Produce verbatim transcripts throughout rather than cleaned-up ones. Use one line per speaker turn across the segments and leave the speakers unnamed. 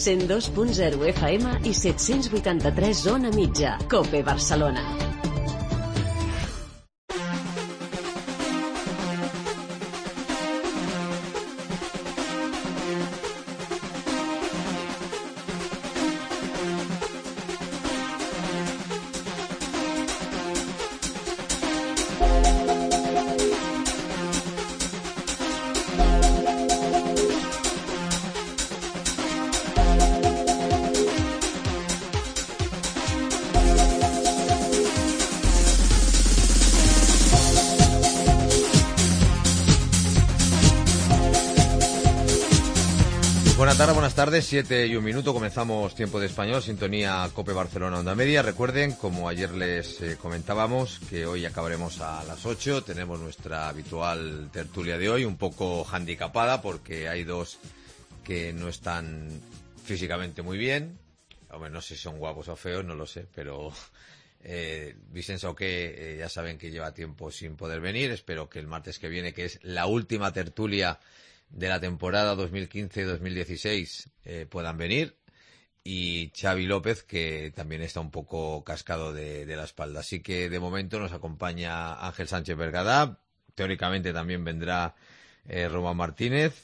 cent dos punt zero F M i set-cents vuitanta-tres Ona Mitja. COPE Barcelona.
Buenas tardes, siete y un minuto, comenzamos Tiempo de Español, sintonía COPE Barcelona Onda Media. Recuerden, como ayer les eh, comentábamos, que hoy acabaremos a las ocho, tenemos nuestra habitual tertulia de hoy, un poco handicapada porque hay dos que no están físicamente muy bien. Hombre, no sé si son guapos o feos, no lo sé, pero eh, Vicenzo que eh, ya saben que lleva tiempo sin poder venir, espero que el martes que viene, que es la última tertulia de la temporada dos mil quince dos mil dieciséis, eh, puedan venir, y Xavi López, que también está un poco cascado de, de la espalda. Así que de momento nos acompaña Ángel Sánchez Bergadá, teóricamente también vendrá eh, Román Martínez,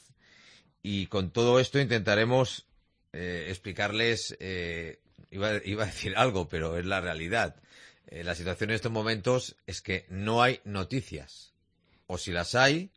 y con todo esto intentaremos eh, explicarles, eh, iba, iba a decir algo, pero es la realidad. Eh, la situación en estos momentos es que no hay noticias, o si las hay,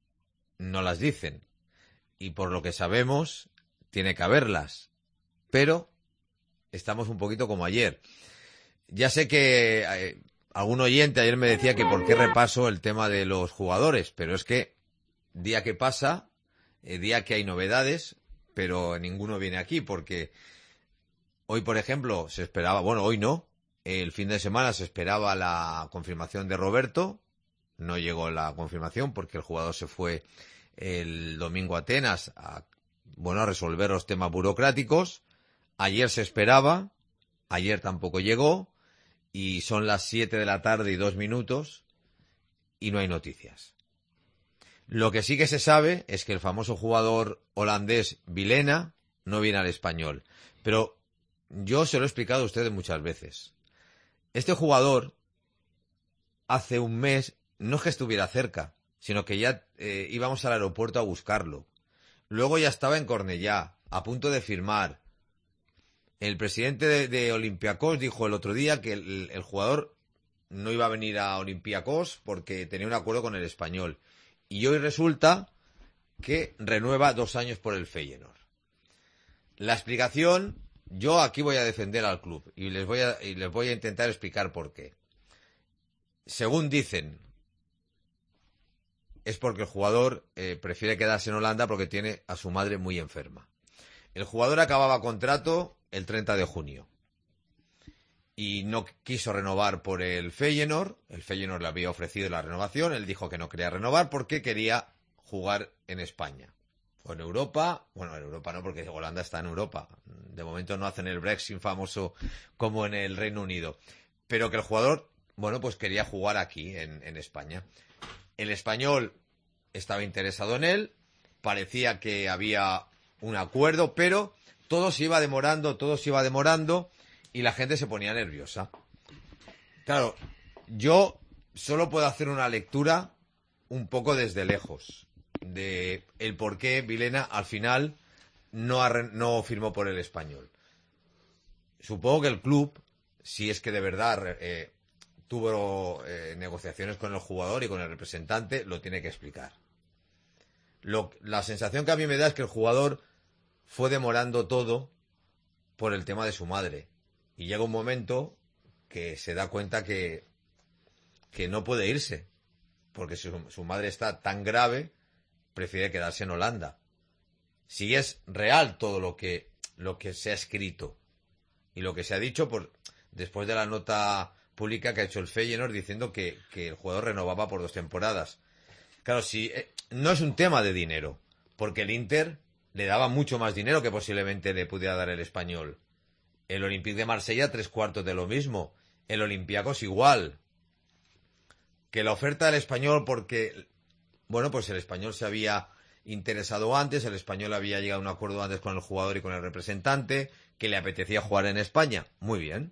no las dicen, y por lo que sabemos tiene que haberlas, pero estamos un poquito como ayer. Ya sé que eh, algún oyente ayer me decía que por qué repaso el tema de los jugadores, pero es que día que pasa, eh, día que hay novedades, pero ninguno viene aquí, porque hoy, por ejemplo, se esperaba, bueno, hoy no, el fin de semana se esperaba la confirmación de Roberto. No llegó la confirmación porque el jugador se fue el domingo a Atenas a, bueno, a resolver los temas burocráticos. Ayer se esperaba, ayer tampoco llegó, y son las siete de la tarde y dos minutos y no hay noticias. Lo que sí que se sabe es que el famoso jugador holandés Vilena no viene al Español. Pero yo se lo he explicado a ustedes muchas veces. Este jugador hace un mes no es que estuviera cerca, sino que ya eh, íbamos al aeropuerto a buscarlo. Luego ya estaba en Cornellá, a punto de firmar. El presidente de, de Olympiacos dijo el otro día que el, el jugador no iba a venir a Olympiacos porque tenía un acuerdo con el Español. Y hoy resulta que renueva dos años por el Feyenoord. La explicación, yo aquí voy a defender al club y les voy a, y les voy a intentar explicar por qué. Según dicen, es porque el jugador eh, prefiere quedarse en Holanda porque tiene a su madre muy enferma. El jugador acababa contrato el treinta de junio y no quiso renovar por el Feyenoord. El Feyenoord le había ofrecido la renovación, él dijo que no quería renovar porque quería jugar en España o en Europa. Bueno, en Europa no, porque Holanda está en Europa. De momento no hacen el Brexit famoso como en el Reino Unido. Pero que el jugador, bueno, pues quería jugar aquí en, en España. El Español estaba interesado en él, parecía que había un acuerdo, pero todo se iba demorando, todo se iba demorando y la gente se ponía nerviosa. Claro, yo solo puedo hacer una lectura un poco desde lejos de el por qué Vilena al final no, arre- no firmó por el Español. Supongo que el club, si es que de verdad eh, tuvo eh, negociaciones con el jugador y con el representante, lo tiene que explicar. Lo, la sensación que a mí me da es que el jugador fue demorando todo por el tema de su madre. Y llega un momento que se da cuenta que, que no puede irse, porque su, su madre está tan grave, prefiere quedarse en Holanda. Si es real todo lo que, lo que se ha escrito y lo que se ha dicho por, después de la nota pública que ha hecho el Feyenoord diciendo que, que el jugador renovaba por dos temporadas. Claro, si eh, no es un tema de dinero, porque el Inter le daba mucho más dinero que posiblemente le pudiera dar el Español. El Olympique de Marsella tres cuartos de lo mismo. El Olympiacos igual. Que la oferta del Español porque, bueno, pues el Español se había interesado antes, el Español había llegado a un acuerdo antes con el jugador y con el representante, que le apetecía jugar en España. Muy bien.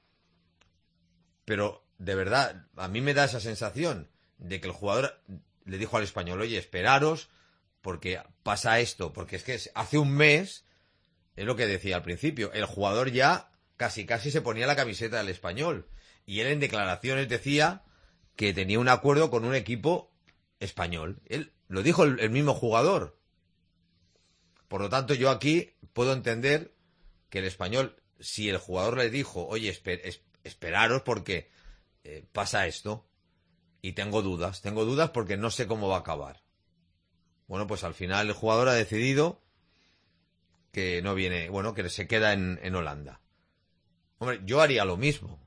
Pero, de verdad, a mí me da esa sensación de que el jugador le dijo al Español, oye, esperaros, porque pasa esto, porque es que hace un mes, es lo que decía al principio, el jugador ya casi casi se ponía la camiseta del Español, y él en declaraciones decía que tenía un acuerdo con un equipo español. Él lo dijo el, el mismo jugador. Por lo tanto, yo aquí puedo entender que el Español, si el jugador le dijo, oye, esper, es, esperaros porque eh, pasa esto, y tengo dudas, tengo dudas porque no sé cómo va a acabar. Bueno, pues al final el jugador ha decidido que no viene, bueno, que se queda en, en Holanda. Hombre, yo haría lo mismo.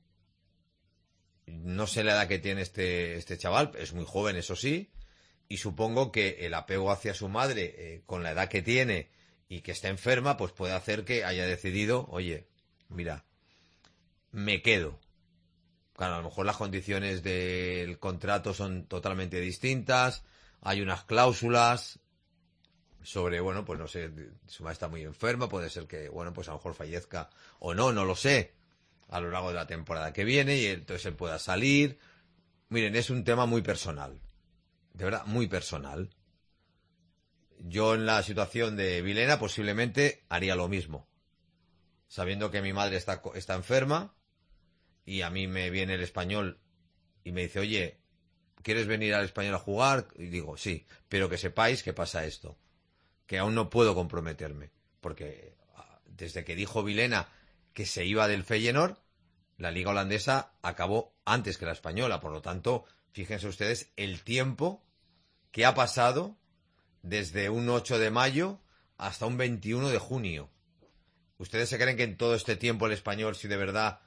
No sé la edad que tiene este, este chaval, es muy joven, eso sí, y supongo que el apego hacia su madre, eh, con la edad que tiene y que está enferma, pues puede hacer que haya decidido, oye, mira, me quedo. Claro, a lo mejor las condiciones del contrato son totalmente distintas, hay unas cláusulas sobre, bueno, pues no sé, su madre está muy enferma, puede ser que, bueno, pues a lo mejor fallezca o no, no lo sé, a lo largo de la temporada que viene, y entonces él pueda salir. Miren, es un tema muy personal, de verdad, muy personal. Yo en la situación de Vilena posiblemente haría lo mismo, sabiendo que mi madre está, está enferma, y a mí me viene el Español y me dice, oye, ¿quieres venir al Español a jugar? Y digo, sí, pero que sepáis que pasa esto, que aún no puedo comprometerme, porque desde que dijo Vilena que se iba del Feyenoord, la liga holandesa acabó antes que la española, por lo tanto, fíjense ustedes el tiempo que ha pasado desde un ocho de mayo hasta un veintiuno de junio. ¿Ustedes se creen que en todo este tiempo el Español, si de verdad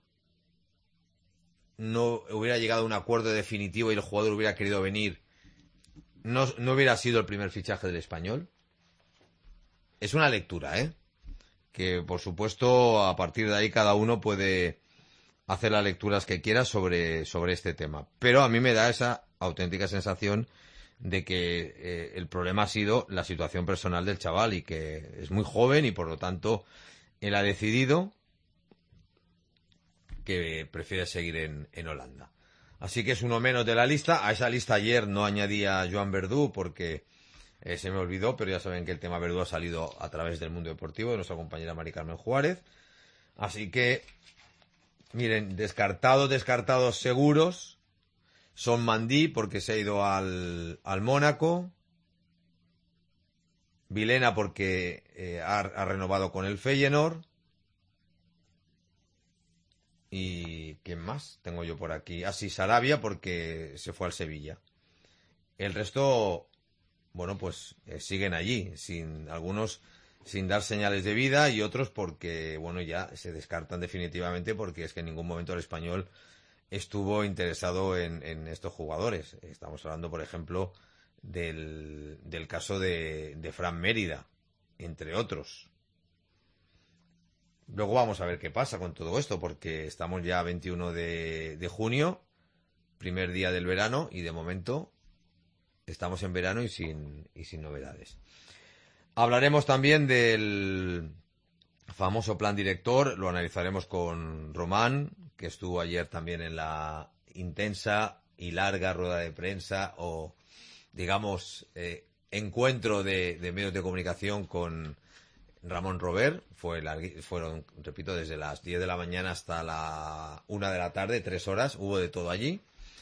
no hubiera llegado a un acuerdo definitivo y el jugador hubiera querido venir, no, no hubiera sido el primer fichaje del Español? Es una lectura, ¿eh? Que, por supuesto, a partir de ahí cada uno puede hacer las lecturas que quiera sobre, sobre este tema. Pero a mí me da esa auténtica sensación de que eh, el problema ha sido la situación personal del chaval, y que es muy joven y, por lo tanto, él ha decidido que prefiere seguir en, en Holanda. Así que es uno menos de la lista. A esa lista ayer no añadía a Joan Verdú porque eh, se me olvidó, pero ya saben que el tema Verdú ha salido a través del Mundo Deportivo de nuestra compañera Mari Carmen Juárez. Así que, miren, descartados, descartados seguros son Mandí, porque se ha ido al, al Mónaco, Vilena porque eh, ha, ha renovado con el Feyenoord. ¿Y quién más tengo yo por aquí? Así, Sarabia, porque se fue al Sevilla. El resto, bueno, pues eh, siguen allí, sin algunos sin dar señales de vida, y otros porque, bueno, ya se descartan definitivamente, porque es que en ningún momento el Español estuvo interesado en, en estos jugadores. Estamos hablando, por ejemplo, del, del caso de, de Fran Mérida, entre otros. Luego vamos a ver qué pasa con todo esto, porque estamos ya a veintiuno de, de junio, primer día del verano, y de momento estamos en verano y sin, y sin novedades. Hablaremos también del famoso plan director, lo analizaremos con Román, que estuvo ayer también en la intensa y larga rueda de prensa, o digamos eh, encuentro de, de medios de comunicación con Ramón Robert. Fue largui, fueron, repito, desde las diez de la mañana hasta la una de la tarde, tres horas, hubo de todo allí.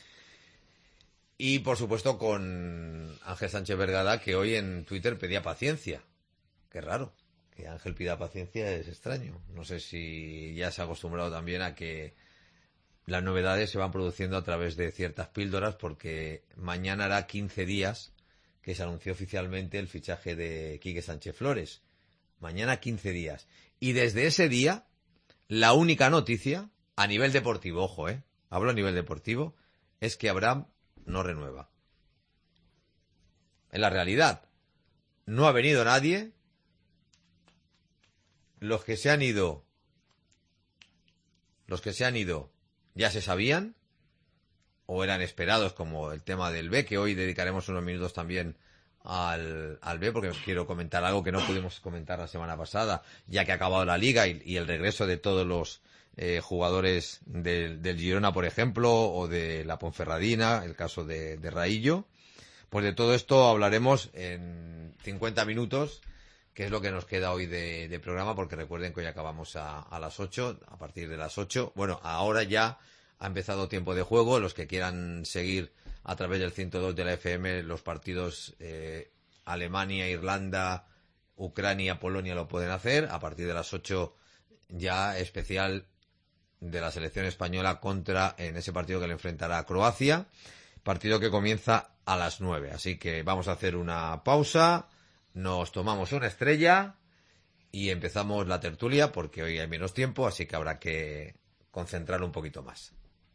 Y, por supuesto, con Ángel Sánchez Vergada, que hoy en Twitter pedía paciencia. Qué raro, que Ángel pida paciencia, es extraño. No sé si ya se ha acostumbrado también a que las novedades se van produciendo a través de ciertas píldoras, porque mañana hará quince días que se anunció oficialmente el fichaje de Quique Sánchez Flores. Mañana quince días. Y desde ese día, la única noticia, a nivel deportivo, ojo, eh, hablo a nivel deportivo, es que Abraham no renueva. En la realidad, no ha venido nadie. Los que se han ido, los que se han ido ya se sabían, o eran esperados, como el tema del B, que hoy dedicaremos unos minutos también al, al B, porque os quiero comentar algo que no pudimos comentar la semana pasada, ya que ha acabado la liga y, y el regreso de todos los eh, jugadores del, del Girona, por ejemplo, o de la Ponferradina, el caso de, de Raillo. Pues de todo esto hablaremos en cincuenta minutos, que es lo que nos queda hoy de, de programa, porque recuerden que hoy acabamos a, a las ocho, a partir de las ocho. Bueno, ahora ya ha empezado tiempo de juego. Los que quieran seguir a través del ciento dos de la F M los partidos eh, Alemania, Irlanda, Ucrania, Polonia lo pueden hacer. A partir de las ocho ya especial de la selección española contra, en ese partido que le enfrentará a Croacia. Partido que comienza a las nueve. Así que vamos a hacer una pausa. Nos tomamos una estrella y empezamos la tertulia porque hoy hay menos tiempo, así que habrá que concentrar un poquito más.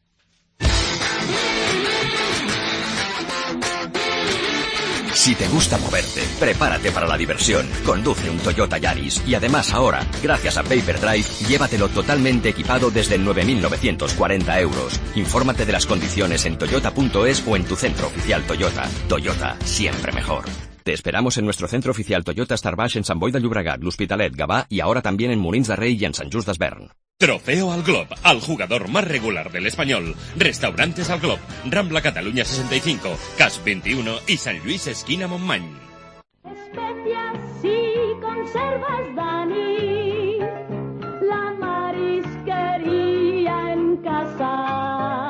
Si te gusta moverte, prepárate para la diversión. Conduce un Toyota Yaris y además ahora, gracias a Payperdrive, llévatelo totalmente equipado desde nueve mil novecientos cuarenta euros. Infórmate de las condiciones en toyota punto es o en tu centro oficial Toyota. Toyota, siempre mejor. Te esperamos en nuestro centro oficial Toyota Starbaix en Sant Boi de Llobregat, l'Hospitalet, Gavà y ahora también en Molins de Rey y en Sant Just Desvern.
Trofeo al Glob, al jugador más regular del español. Restaurantes al Glob, Rambla Cataluña sesenta y cinco, Cas veintiuno y San Luis esquina Montmany.
Especias y conservas Dani, la marisquería en casa.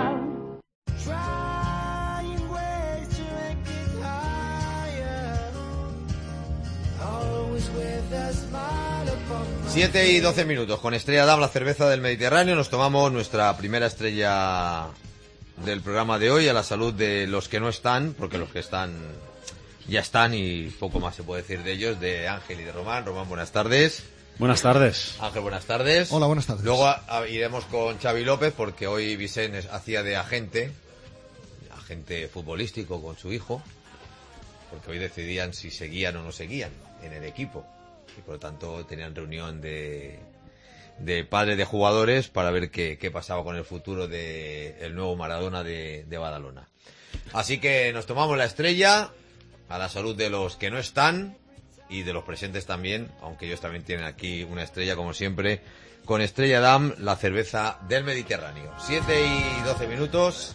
siete y doce minutos, con Estrella Damm, la cerveza del Mediterráneo. Nos tomamos nuestra primera estrella del programa de hoy, a la salud de los que no están, porque los que están ya están y poco más se puede decir de ellos, de Ángel y de Román. Román, buenas tardes.
Buenas tardes.
Ángel, buenas tardes.
Hola, buenas tardes.
Luego a, a, iremos con Xavi López, porque hoy Vicente hacía de agente, agente futbolístico con su hijo, porque hoy decidían si seguían o no seguían en el equipo. Y por lo tanto tenían reunión de, de padres de jugadores para ver qué, qué pasaba con el futuro de el nuevo Maradona de, de Badalona. Así que nos tomamos la estrella, a la salud de los que no están y de los presentes también, aunque ellos también tienen aquí una estrella como siempre, con Estrella Damm, la cerveza del Mediterráneo. siete y doce minutos.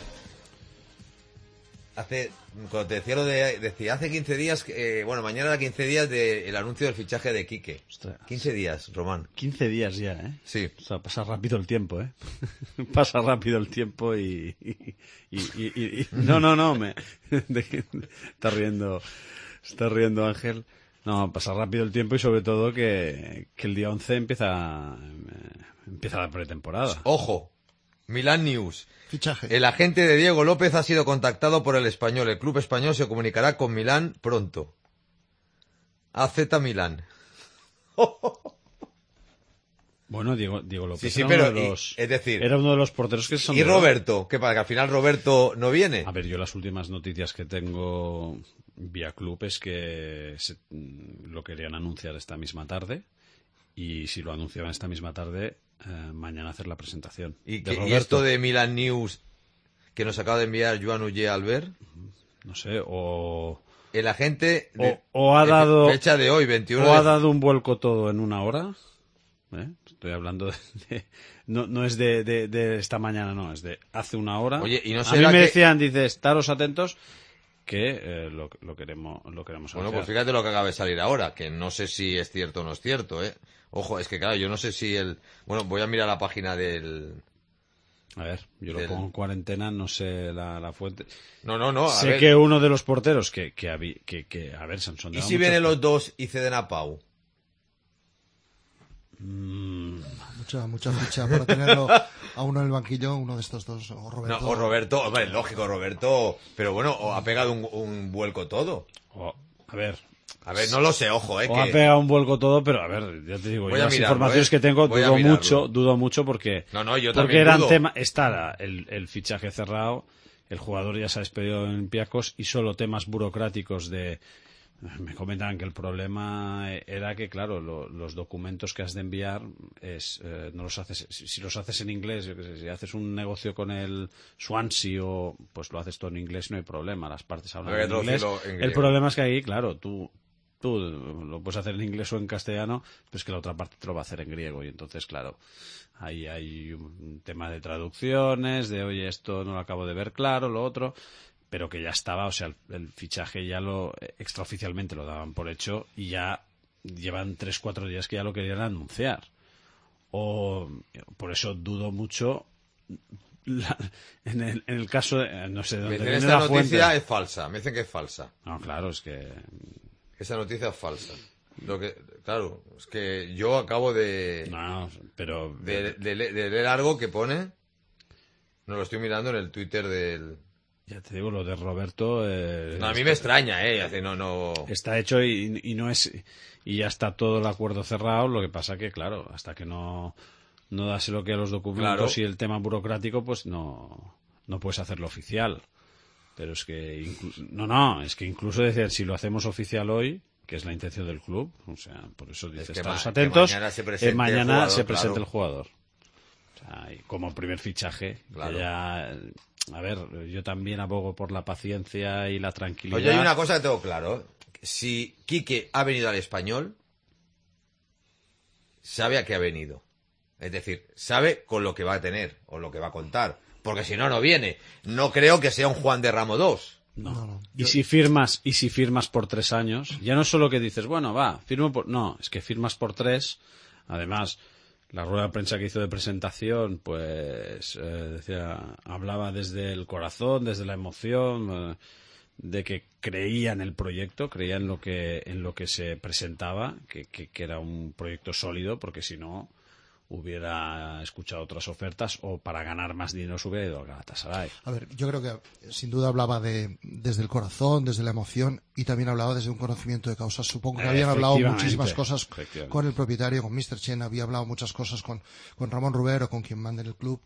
Hace, cuando te decía lo de, decía, hace quince días, eh, bueno, mañana era quince días del anuncio del fichaje de Quique.
Ostras.
quince días, Román.
quince días ya, ¿eh?
Sí.
O sea, pasa rápido el tiempo, ¿eh? Pasa rápido el tiempo y... y, y, y, y- no, no, no, me... de- está riendo, está riendo Ángel. No, pasa rápido el tiempo y sobre todo que, que el día once empieza, eh, empieza la pretemporada.
Ojo, Milan News.
Fichaje.
El agente de Diego López ha sido contactado por el Español. El club español se comunicará con Milán pronto. A Z Milán.
Bueno, Diego, Diego López
Sí, sí,
era,
pero,
uno de
y-
los,
es decir,
era uno de los porteros que son...
¿y Roberto? ¿Qué pasa? ¿Que al final Roberto no viene?
A ver, yo las últimas noticias que tengo vía club es que se- lo querían anunciar esta misma tarde y si lo anunciaban esta misma tarde, eh, mañana hacer la presentación.
¿Y,
de
que- y
Roberto.
esto de Milan News que nos acaba de enviar Joan Ullé Albert?
No sé, o,
El agente de,
o, o ha
de
dado
fecha de hoy, veintiuno
o ha
de...
dado un vuelco todo en una hora. ¿eh? Estoy hablando de... de- no, no es de, de, de esta mañana, no, es de hace una hora.
Oye, ¿y no
a mí
será
me
que-
decían, dice, estaros atentos que eh, lo, lo queremos lo queremos
Bueno,
anunciar.
pues fíjate lo que acaba de salir ahora, que no sé si es cierto o no es cierto, ¿eh? Ojo, es que claro, yo no sé si el... Bueno, voy a mirar la página del...
A ver, yo lo
del-
pongo en cuarentena, no sé la, la fuente.
No, no, no, a
sé
ver.
que uno de los porteros que, que, habi- que, que a ver, Sansón.
¿Y si vienen los dos y ceden a Pau?
Mucha, mucha ficha para tenerlo a uno en el banquillo, uno de estos dos, o Roberto.
No, o Roberto, hombre, lógico, Roberto, pero bueno, o ha pegado un, un vuelco todo.
O- a ver,
A ver, no lo sé, ojo, ¿eh?
o
que...
ha pegado un vuelco todo, pero a ver, ya te digo,
Voy
yo
a
las
mirarlo,
informaciones
¿eh?
que tengo
Voy a
dudo
mirarlo.
mucho, dudo mucho porque,
No, no, yo
porque
también
eran
dudo.
tema, está la- el, el fichaje cerrado, el jugador ya se ha despedido de Olympiacos y solo temas burocráticos de Me comentaban que el problema era que, claro, lo, los documentos que has de enviar es eh, no los haces si, si los haces en inglés, yo qué sé, si haces un negocio con el Swansea o pues lo haces todo en inglés, no hay problema, las partes hablan en inglés. En el problema es que ahí, claro, tú tú lo puedes hacer en inglés o en castellano, pues que la otra parte te lo va a hacer en griego y entonces, claro, ahí hay un tema de traducciones, de oye, esto no lo acabo de ver claro, lo otro, pero que ya estaba, o sea, el, el fichaje ya lo extraoficialmente lo daban por hecho y ya llevan tres, cuatro días que ya lo querían anunciar. O por eso dudo mucho la, en, el, en el caso de, no sé de dónde
viene
esta
la noticia
fuente.
Es falsa, me dicen que es falsa.
No, claro, es que
esa noticia es falsa. Lo que, claro, es que yo acabo de
no, pero
de, de, de, de leer algo que pone, no lo estoy mirando en el Twitter del.
Ya te digo, lo de Roberto... Eh,
no, a mí me extraña, ¿eh? Hace, no, no...
Está hecho y, y no es y ya está todo el acuerdo cerrado, lo que pasa que, claro, hasta que no, no das lo que a los documentos claro. Y el tema burocrático, pues no, no puedes hacerlo oficial. Pero es que... Inclu- no, no, es que incluso decir, si lo hacemos oficial hoy, que es la intención del club, o sea, por eso dices, estaros ma- atentos,
mañana se presente,
eh, mañana
el, jugador,
se presente
claro.
el jugador. O sea, y como primer fichaje,
claro.
que ya... A ver, yo también abogo por la paciencia y la tranquilidad.
Oye, hay una cosa que tengo claro. Si Quique ha venido al Español, sabe a qué ha venido. Es decir, sabe con lo que va a tener o lo que va a contar. Porque si no, no viene. No creo que sea un Juan de Ramo dos.
No.
No, no.
Y
Yo...
si firmas, y si firmas por tres años, ya no es solo que dices, bueno, va, firmo por... No, es que firmas por tres, además... La rueda de prensa que hizo de presentación, pues eh, decía, hablaba desde el corazón, desde la emoción, eh, de que creía en el proyecto, creía en lo que en lo que se presentaba, que, que, que era un proyecto sólido, porque si no hubiera escuchado otras ofertas o para ganar más dinero se hubiera ido al Galatasaray.
A ver, yo creo que sin duda hablaba de desde el corazón, desde la emoción y también hablaba desde un conocimiento de causas. Supongo que habían hablado muchísimas cosas con el propietario, con míster Chen, había hablado muchas cosas con, con Ramón Rubero, con quien manda en el club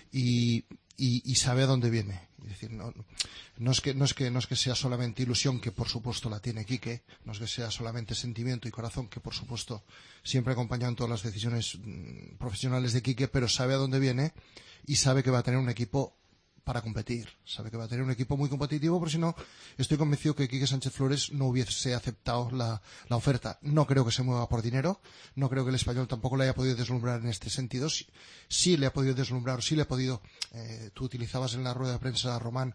y, y, y sabe a dónde viene. Es decir, no, no es que no es que no es que sea solamente ilusión, que por supuesto la tiene Quique, no es que sea solamente sentimiento y corazón, que por supuesto siempre acompañan todas las decisiones mmm, profesionales de Quique, pero sabe a dónde viene y sabe que va a tener un equipo para competir, sabe que va a tener un equipo muy competitivo, porque si no, estoy convencido que Quique Sánchez Flores no hubiese aceptado la, la oferta. No creo que se mueva por dinero, no creo que el Español tampoco le haya podido deslumbrar en este sentido. Sí, sí le ha podido deslumbrar, sí le ha podido, eh, tú utilizabas en la rueda de prensa, Román,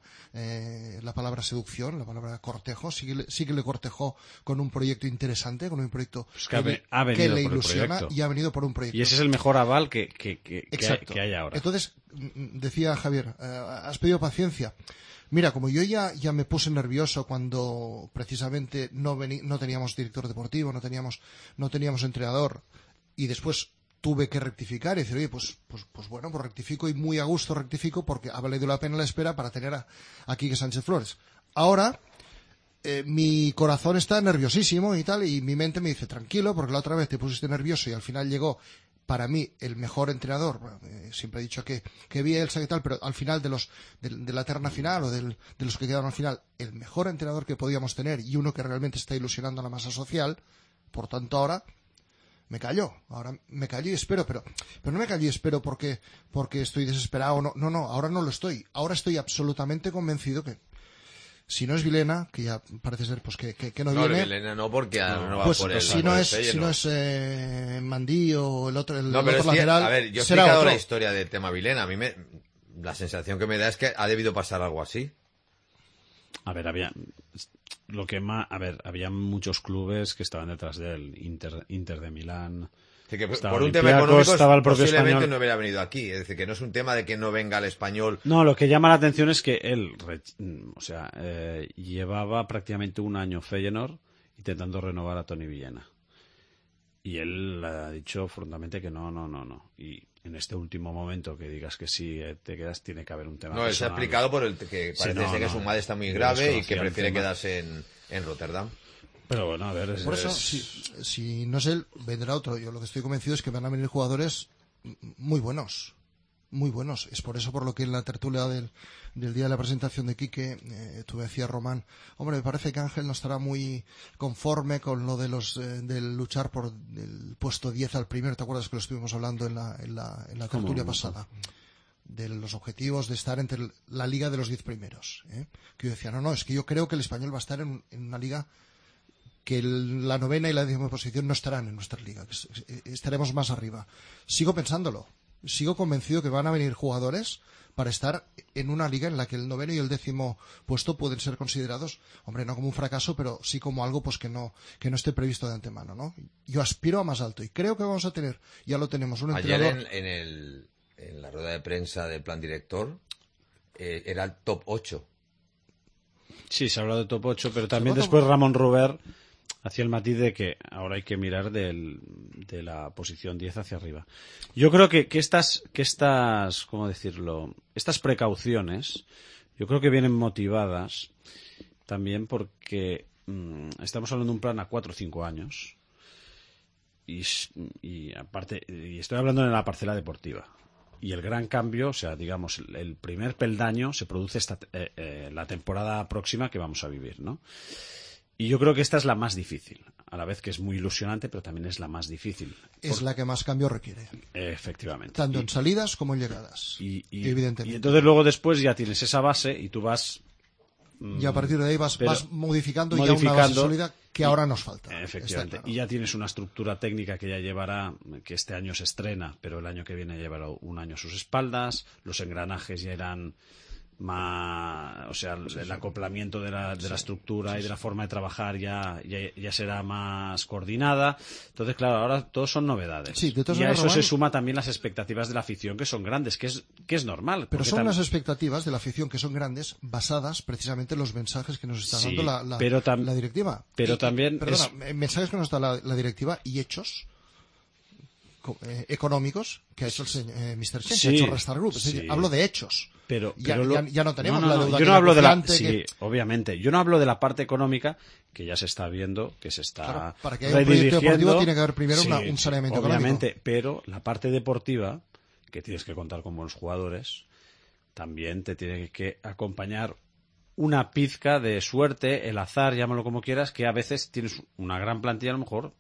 eh, la palabra seducción, la palabra cortejo, sí que, le, sí que le cortejó con un proyecto interesante, con un proyecto
pues que,
que,
ha,
le, que le ilusiona y ha venido por un proyecto.
Y ese es el mejor aval que, que, que, que, hay, que hay ahora.
Entonces, decía Javier, eh, has pedido paciencia. Mira, como yo ya, ya me puse nervioso cuando precisamente no, vení, no teníamos director deportivo, no teníamos, no teníamos entrenador, y después tuve que rectificar y decir, oye, pues, pues, pues bueno, pues rectifico y muy a gusto rectifico porque ha valido la pena la espera para tener a, a Quique Sánchez Flores. Ahora, eh, mi corazón está nerviosísimo y tal, y mi mente me dice, tranquilo, porque la otra vez te pusiste nervioso y al final llegó para mí el mejor entrenador. Bueno, eh, siempre he dicho que, que Bielsa y tal, pero al final de los de, de la terna final o del, de los que quedaron al final, el mejor entrenador que podíamos tener y uno que realmente está ilusionando a la masa social. Por tanto, ahora me callo, ahora me callo y espero, pero pero no me callo y espero porque porque estoy desesperado, no, no, no, ahora no lo estoy. Ahora estoy absolutamente convencido que si no es Vilena, que ya parece ser pues que, que, que no,
no
viene.
No, Vilena no, porque no, no va
pues,
por el...
Si no es, si no es eh, Mandí o el otro, el,
no,
el
pero
otro
es
lateral,
que, a ver, yo he
será
explicado
otro.
La historia del tema Vilena. A mí me, la sensación que me da es que ha debido pasar algo así.
A ver, había... Lo que más... A ver, había muchos clubes que estaban detrás de él. Inter, Inter de Milán...
Que
estaba
por un tema económico
estaba el propio
posiblemente
español.
no hubiera venido aquí, es decir, que no es un tema de que no venga el español.
No, lo que llama la atención es que él, o sea, eh, llevaba prácticamente un año Feyenoord intentando renovar a Toni Villena. Y él ha dicho frontalmente que no, no, no, no. Y en este último momento que digas que sí te quedas, tiene que haber un tema
No, él se ha
personal.
explicado por el que parece
sí, no,
que
no,
su madre está muy grave y que prefiere
tema.
quedarse en, en Rotterdam.
Pero bueno, a ver... Es,
Por eso,
es...
si, si no es él, vendrá otro. Yo lo que estoy convencido es que van a venir jugadores muy buenos. muy buenos. Es por eso por lo que en la tertulia del, del día de la presentación de Quique, eh, tú decías, Román, hombre, me parece que Ángel no estará muy conforme con lo de los eh, del luchar por el puesto diez al primero. ¿Te acuerdas que lo estuvimos hablando en la, en la, en la tertulia pasada? De los objetivos de estar entre la liga de los diez primeros. ¿eh? Que yo decía, no, no, es que yo creo que el Español va a estar en, en una liga que el, la novena y la décima posición no estarán en nuestra liga, que estaremos más arriba. Sigo pensándolo. Sigo convencido que van a venir jugadores para estar en una liga en la que el noveno y el décimo puesto pueden ser considerados, hombre, no como un fracaso, pero sí como algo pues que no que no esté previsto de antemano, ¿no? Yo aspiro a más alto y creo que vamos a tener, ya lo tenemos, un
Ayer
entrenador...
en, en, el, en la rueda de prensa del plan director eh, era el top ocho.
Sí, se ha hablado de top ocho, pero también después Ramón Ruber hacía el matiz de que ahora hay que mirar del, de la posición diez hacia arriba. Yo creo que, que estas, que estas, ¿cómo decirlo? Estas precauciones, yo creo que vienen motivadas también porque mmm, estamos hablando de un plan a cuatro o cinco años y, y aparte, y estoy hablando de la parcela deportiva. Y el gran cambio, o sea, digamos, el, el primer peldaño se produce esta, eh, eh, la temporada próxima que vamos a vivir, ¿no? Y yo creo que esta es la más difícil, a la vez que es muy ilusionante, pero también es la más difícil.
Es
Por...
la que más cambio requiere.
Efectivamente.
Tanto
y,
en salidas como en llegadas.
Y, y,
evidentemente.
Y entonces luego después ya tienes esa base y tú vas...
Y a partir de ahí vas, vas modificando,
modificando
ya una base sólida que
y,
ahora nos falta.
Efectivamente.
Claro.
Y ya tienes una estructura técnica que ya llevará, que este año se estrena, pero el año que viene llevará un año a sus espaldas. Los engranajes ya irán más, o sea, el, sí, el acoplamiento de la, de sí, la estructura sí, y de la forma de trabajar ya, ya, ya será más coordinada. Entonces, claro, ahora todos son novedades.
Sí, de
y a eso se suma también las expectativas de la afición, que son grandes, que es, que es normal.
Pero son
también...
las expectativas de la afición que son grandes, basadas precisamente en los mensajes que nos está
sí,
dando la, la,
pero tam...
la directiva.
Pero
y,
también...
Perdona,
es...
mensajes que nos da la, la directiva y hechos eh, económicos que ha hecho el señor, eh, mister Chen,
sí,
que ha hecho Restar Group. Es
sí.
decir, hablo de hechos.
Pero,
ya,
pero lo...
ya, ya no tenemos
no, no,
la deuda
yo no hablo de la
que...
sí, obviamente yo no hablo de la parte económica que ya se está viendo que se está
claro, para que haya un proyecto deportivo tiene que haber primero
sí,
una, un saneamiento
obviamente,
económico,
pero la parte deportiva que tienes que contar con buenos jugadores también te tiene que acompañar una pizca de suerte, el azar, llámalo como quieras, que a veces tienes una gran plantilla, a lo mejor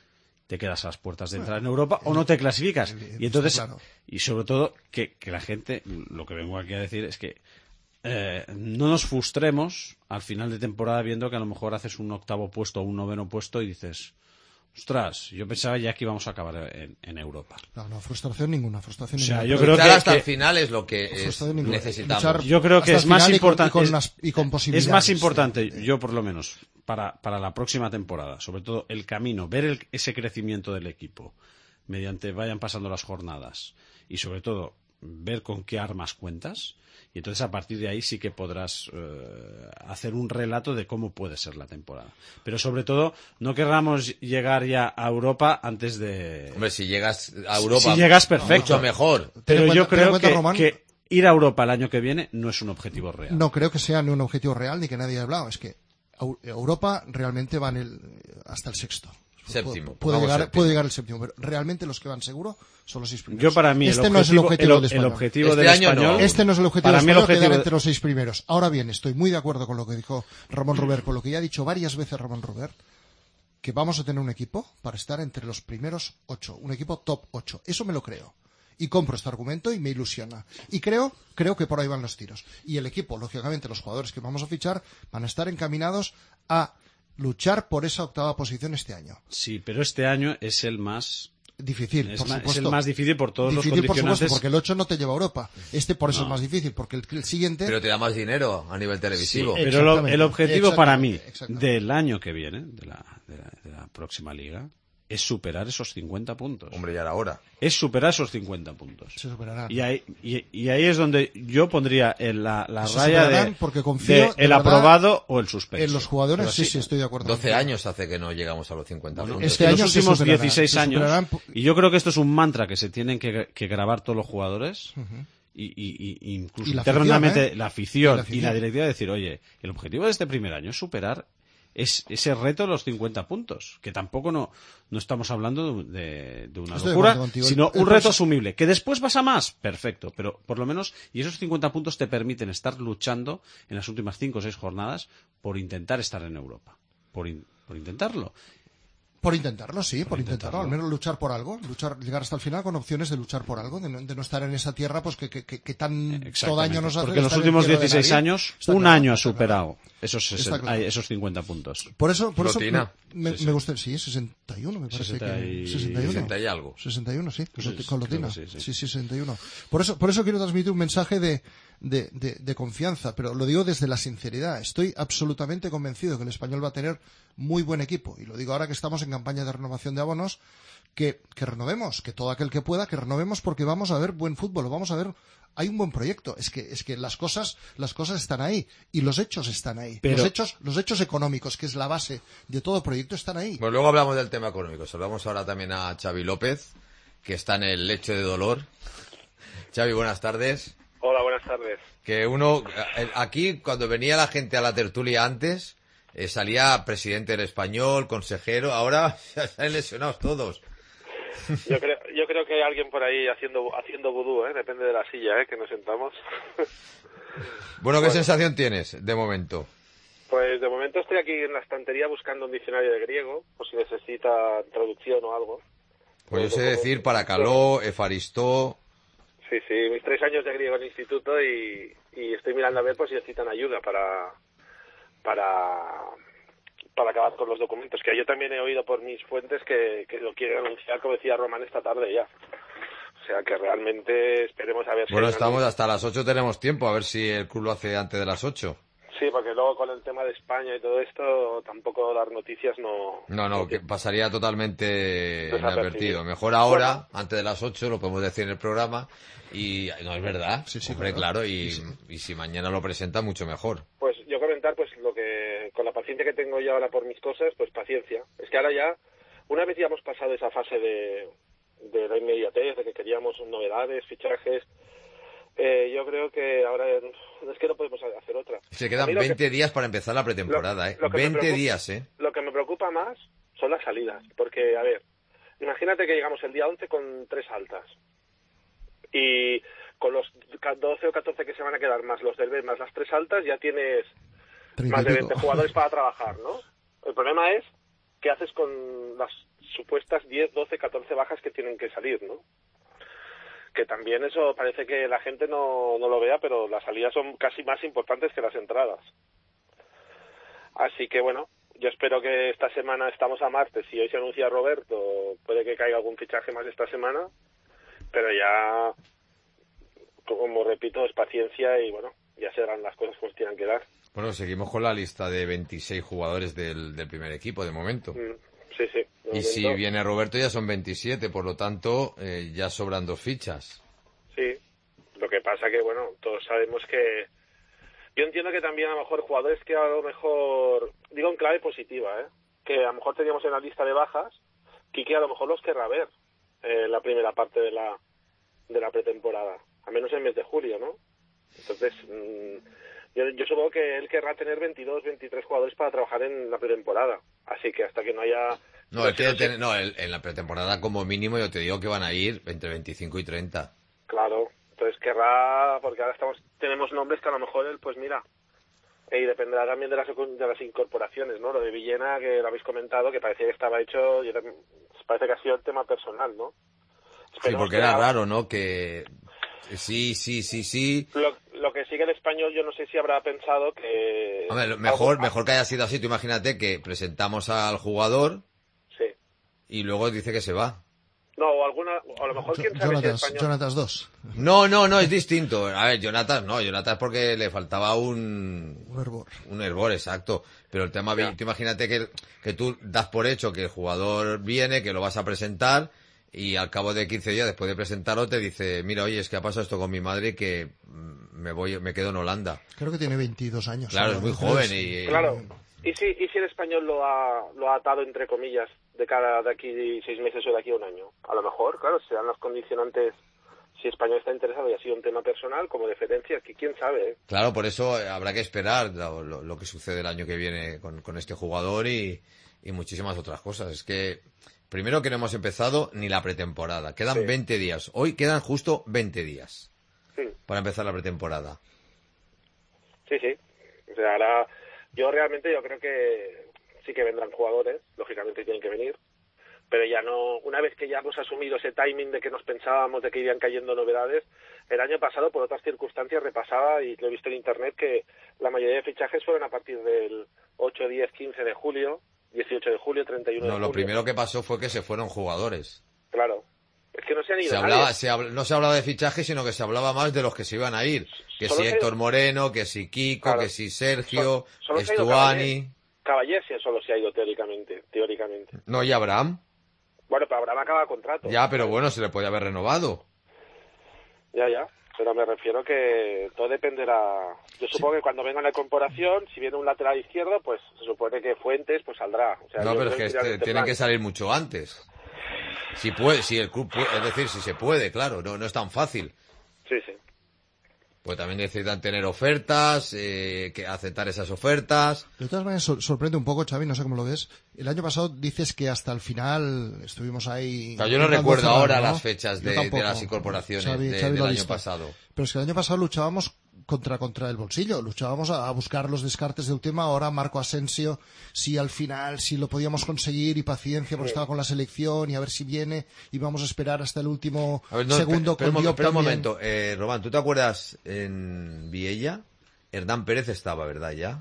te quedas a las puertas de entrar en Europa o no te clasificas. Y entonces, claro. y sobre todo, que, que la gente, lo que vengo aquí a decir es que eh, no nos frustremos al final de temporada viendo que a lo mejor haces un octavo puesto o un noveno puesto y dices, ostras, yo pensaba ya que íbamos a acabar en, en Europa.
No, no, frustración ninguna, frustración
o sea,
ninguna.
Yo creo que
hasta
que,
el final es lo que es, necesitamos.
Yo creo que es más importante,
y con, y con
es, es más importante, de, yo por lo menos, para, para la próxima temporada, sobre todo el camino, ver el, ese crecimiento del equipo mediante vayan pasando las jornadas y sobre todo ver con qué armas cuentas. Y entonces a partir de ahí sí que podrás eh, hacer un relato de cómo puede ser la temporada. Pero sobre todo, no querramos llegar ya a Europa antes de...
Hombre, si llegas a Europa...
Si llegas perfecto.
Mucho mejor.
Pero
cuenta,
yo creo
cuenta,
que,
Román,
que ir a Europa el año que viene no es un objetivo real.
No creo que sea ni un objetivo real ni que nadie haya hablado. Es que Europa realmente va en el, hasta el sexto.
Séptimo.
Puede, puede, llegar, puede llegar el séptimo, pero realmente los que van seguro son los seis primeros.
Yo para mí
este
el
no es el objetivo
el,
del español.
El objetivo
este
del
año
español
no.
Este no es el objetivo
para
del
mí el
español,
objetivo
quedar entre los seis primeros. Ahora bien, estoy muy de acuerdo con lo que dijo Ramón Ruber, con lo que ya ha dicho varias veces Ramón Ruber, que vamos a tener un equipo para estar entre los primeros ocho, un equipo top ocho. Eso me lo creo. Y compro este argumento y me ilusiona. Y creo, creo que por ahí van los tiros. Y el equipo, lógicamente, los jugadores que vamos a fichar van a estar encaminados a luchar por esa octava posición este año.
Sí, pero este año es el más
difícil,
es
por
más,
supuesto.
Es el más difícil por todos
difícil,
los condicionantes.
Por supuesto, porque el ocho no te lleva a Europa. Este por eso
no.
es más difícil, porque el, el siguiente...
Pero te da más dinero a nivel televisivo.
Sí, pero lo, el objetivo para mí del año que viene, de la, de la, de la próxima liga, es superar esos cincuenta puntos.
Hombre, ya era hora.
Es superar esos cincuenta puntos.
Se superarán.
Y ahí, y, y ahí es donde yo pondría en la, la
se
raya de,
porque confío,
de
de
el
verdad,
aprobado o el suspenso.
En los jugadores,
sí,
sí, sí, estoy de acuerdo.
doce años hace que no llegamos a los cincuenta
bueno,
puntos.
este año los últimos dieciséis
se
años, y yo creo que esto es un mantra que se tienen que, que grabar todos los jugadores, uh-huh. y, y, y incluso
y la
internamente
afición, ¿eh?
la, afición,
y la afición
y la directiva, decir, oye, el objetivo de este primer año es superar es ese reto de los cincuenta puntos, que tampoco no, no estamos hablando de, de una
Estoy de
locura,
acuerdo contigo.
sino
El-
un
el
reto
proceso-
asumible. Que después vas a más, perfecto, pero por lo menos, y esos cincuenta puntos te permiten estar luchando en las últimas cinco o seis jornadas por intentar estar en Europa, por, in- por intentarlo.
Por intentarlo, sí, por,
Por
intentarlo.
intentarlo.
Al menos luchar por algo, luchar, llegar hasta el final con opciones de luchar por algo, de no, de no estar en esa tierra pues que, que, que, que tanto
Exactamente,
daño nos hace.
porque en los
estar
últimos
tierra de
dieciséis
nadie.
años,
Está
un
claro,
año ha
está claro.
superado esos,
Está
sesenta,
claro.
esos cincuenta puntos.
Por eso, por eso
Flotina.
me, me,
Sí, sí.
me gusta, sí, sesenta y uno me parece
sesenta
que
y-
sesenta y uno.
sesenta y algo.
sesenta y uno, sí,
Pues
con
es-
con Lotina.
creo que sí,
Sí,
sí.
sí, sesenta y uno. Por eso, por eso quiero transmitir un mensaje de, de, de, de confianza, pero lo digo desde la sinceridad. Estoy absolutamente convencido que el Español va a tener muy buen equipo. Y lo digo ahora que estamos en campaña de renovación de abonos, que, que renovemos, que todo aquel que pueda, que renovemos porque vamos a ver buen fútbol, vamos a ver, hay un buen proyecto. Es que, es que las cosas, las cosas están ahí y los hechos están ahí.
Pero-
Los hechos, los hechos económicos, que es la base de todo proyecto, están ahí.
Pues luego hablamos del tema económico. Saludamos ahora también a Xavi López, que está en el lecho de dolor. Xavi, buenas tardes.
Hola, buenas tardes.
Que uno, eh, aquí cuando venía la gente a la tertulia antes, eh, salía presidente del Español, consejero, ahora ya salen lesionados todos.
Yo creo, yo creo que hay alguien por ahí haciendo haciendo vudú, ¿eh? Depende de la silla, ¿eh? Que nos sentamos.
Bueno, ¿qué
Bueno.
sensación tienes de momento?
Pues de momento estoy aquí en la estantería buscando un diccionario de griego, por si necesita traducción o algo.
Pues yo sé decir Paracaló, Efaristó.
Sí, sí, mis tres años de griego en el instituto y, y estoy mirando a ver por si necesitan ayuda para para para acabar con los documentos, que yo también he oído por mis fuentes que, que lo quieren anunciar, como decía Román, esta tarde ya. O sea que realmente esperemos a ver si...
Bueno,
hay
estamos
una-
hasta las ocho, tenemos tiempo, a ver si el club lo hace antes de las ocho.
Sí, porque luego con el tema de España y todo esto, tampoco dar noticias no...
No, no, que pasaría totalmente
Desapercibido.
inadvertido. Mejor ahora, antes de las ocho, lo podemos decir en el programa. Y no es verdad,
Sí, sí,
hombre,
claro.
claro, y, y si mañana lo presenta, mucho mejor.
Pues yo comentar, pues lo que... Con la paciencia que tengo yo ahora por mis cosas, pues paciencia. Es que ahora ya, una vez ya hemos pasado esa fase de, de la inmediatez, de que queríamos novedades, fichajes... Eh, yo creo que ahora es que no podemos hacer otra.
Se
A
quedan
mí lo que-
veinte días para empezar la pretemporada,
Lo-
¿eh?
lo que me
veinte
preocupa-
días, ¿eh?
Lo que me preocupa más son las salidas, porque, a ver, imagínate que llegamos el día once con tres altas y con los doce o catorce que se van a quedar más los del B más las tres altas ya tienes
Treinta
más
y
de
pico.
veinte jugadores para trabajar, ¿no? El problema es qué haces con las supuestas diez, doce, catorce bajas que tienen que salir, ¿no? Que también eso parece que la gente no, no lo vea, pero las salidas son casi más importantes que las entradas. Así que bueno, yo espero que esta semana, estamos a martes, y hoy se anuncia Roberto, puede que caiga algún fichaje más esta semana, pero ya, como repito, es paciencia y bueno, ya se darán las cosas como se tengan que dar.
Bueno, seguimos con la lista de veintiséis jugadores del, del primer equipo, de momento.
Mm, sí, sí. de
Y si
momento,
viene Roberto ya son veintisiete, por lo tanto, eh, ya sobran dos fichas.
Sí, lo que pasa que, bueno, todos sabemos que... Yo entiendo que también a lo mejor jugadores que a lo mejor, digo en clave positiva, ¿eh? Que a lo mejor teníamos en la lista de bajas, Quique a lo mejor los querrá ver eh, en la primera parte de la de la pretemporada, a menos en el mes de julio, ¿no? Entonces, mmm, yo, yo supongo que él querrá tener veintidós, veintitrés jugadores para trabajar en la pretemporada, así que hasta que no haya...
No, él quiere tener- no, él- en la pretemporada como mínimo yo te digo que van a ir entre veinticinco y treinta.
Claro, entonces querrá, porque ahora estamos tenemos nombres que a lo mejor él, pues mira, y dependerá también de las, de las incorporaciones, ¿no? Lo de Villena, que lo habéis comentado, que parecía que estaba hecho, yo también- parece que ha sido el tema personal, ¿no?
Sí,
Esperemos
porque
que
era
haga-
raro, ¿no? Que sí, sí, sí, sí.
Lo, lo que sigue el español, yo no sé si habrá pensado que...
Hombre, lo- mejor,
algo-
mejor que haya sido así. Tú imagínate que presentamos al jugador
Sí.
y luego dice que se va.
No, o alguna, o a lo mejor quién sabe si el
Jonatas,
español...
Jonatas dos.
No, no, no, es distinto. A ver, Jonathan, no, Jonathan es porque le faltaba un...
Un hervor.
Un hervor, exacto. Pero el tema,
Ya.
tú imagínate que, que tú das por hecho que el jugador viene, que lo vas a presentar y al cabo de quince días después de presentarlo te dice, mira, oye, es que ha pasado esto con mi madre que mm, me voy, me quedo en Holanda.
Creo que tiene veintidós años.
Claro, es muy joven y...
Claro. ¿Y si, ¿Y si el español lo ha, lo ha atado, entre comillas, de cara de aquí seis meses o de aquí a un año? A lo mejor, claro, serán los condicionantes si Español está interesado y ha sido un tema personal, como deferencia, que quién sabe, ¿eh?
Claro, por eso habrá que esperar lo, lo, lo que sucede el año que viene con, con este jugador y, y muchísimas otras cosas. Es que, primero que no hemos empezado ni la pretemporada. Quedan sí. veinte días. Hoy quedan justo veinte días sí. para empezar la pretemporada.
Sí, sí. O sea, ahora, yo realmente yo creo que sí que vendrán jugadores, lógicamente tienen que venir, pero ya no, una vez que ya hemos asumido ese timing de que nos pensábamos de que irían cayendo novedades, el año pasado por otras circunstancias repasaba, y lo he visto en internet, que la mayoría de fichajes fueron a partir del ocho, diez, quince de julio, dieciocho de julio, treinta y uno
no,
de julio.
No, lo primero que pasó fue que se fueron jugadores.
Claro. Es que no se han ido
se hablaba, se habla, no se hablaba de fichajes, sino que se hablaba más de los que se iban a ir. Que solo si Héctor ido... Moreno, que si Kiko, claro. que si Sergio, solo, solo Estuani...
Caballés solo se ha ido teóricamente, teóricamente.
No, ¿y Abraham?
Bueno, pero Abraham acaba contrato.
Ya, pero bueno, se le puede haber renovado.
Ya, ya. Pero me refiero que todo dependerá. Yo supongo sí. que cuando venga la incorporación, si viene un lateral izquierdo, pues se supone que Fuentes pues saldrá. O sea,
no, pero es que este, tienen que salir mucho antes. Si puede, si el club puede, es decir, si se puede, claro, no, no es tan fácil.
Sí, sí.
Pues también necesitan tener ofertas, eh, que aceptar esas ofertas.
De todas maneras, sor- sorprende un poco, Xavi, no sé cómo lo ves. El año pasado dices que hasta el final estuvimos ahí...
O sea, yo no recuerdo cerrar, ahora ¿no? las fechas de, de las incorporaciones
Xavi,
de,
Xavi
del año
visto.
pasado.
Pero es que el año pasado luchábamos contra contra el bolsillo, luchábamos a, a buscar los descartes de Utema, ahora Marco Asensio, si al final, si lo podíamos conseguir, y paciencia porque sí. estaba con la selección, y a ver si viene, y vamos a esperar hasta el último a ver, no, segundo
pero,
con
pero,
Diop
pero un
también.
momento, eh, Román, ¿tú te acuerdas en Viella? Hernán Pérez estaba, ¿verdad, ya?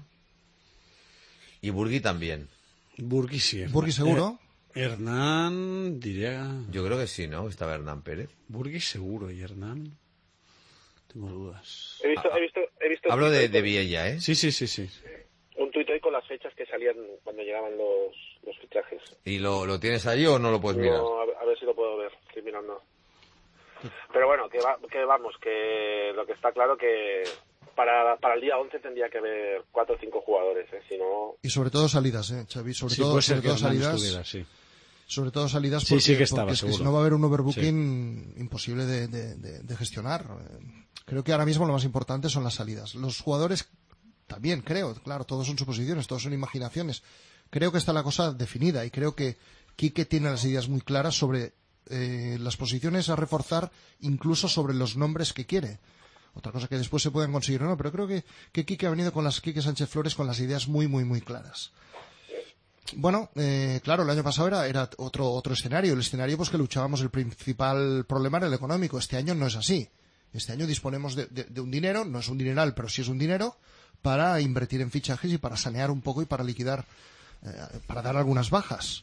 Y Burgui también.
Burgui sí.
¿Burgui seguro?
Eh, Hernán, diría...
Yo creo que sí, ¿no? Estaba Hernán Pérez.
Burgui seguro, y Hernán... Tengo dudas.
He visto, he visto, he visto
Hablo de, de Viella, ¿eh?
Sí, sí, sí, sí.
Un tuit hoy con las fechas que salían cuando llegaban los, los fichajes.
¿Y lo, lo tienes ahí o no lo puedes
no,
mirar?
A ver, a ver si lo puedo ver, estoy mirando. Pero bueno, que, va, que vamos, que lo que está claro que para, para el día once tendría que haber cuatro o cinco jugadores, ¿eh? Si no...
Y sobre todo salidas, ¿eh, Xavi? Sobre
sí,
todo,
puede ser
sobre todo salidas.
Sí.
Sobre todo salidas
porque, sí, sí que estaba,
porque es que si no va a haber un overbooking sí. imposible de, de, de, de gestionar. Creo que ahora mismo lo más importante son las salidas. Los jugadores también, creo, claro, todos son suposiciones, todos son imaginaciones. Creo que está la cosa definida y creo que Quique tiene las ideas muy claras sobre eh, las posiciones a reforzar, incluso sobre los nombres que quiere. Otra cosa que después se pueden conseguir o no, pero creo que, que Quique ha venido con las Quique Sánchez Flores con las ideas muy, muy, muy claras. Bueno, eh, claro, el año pasado era, era otro, otro escenario. El escenario, pues que luchábamos, el principal problema era el económico. Este año no es así. Este año disponemos de, de, de un dinero, no es un dineral, pero sí es un dinero para invertir en fichajes y para sanear un poco y para liquidar, eh, para dar algunas bajas.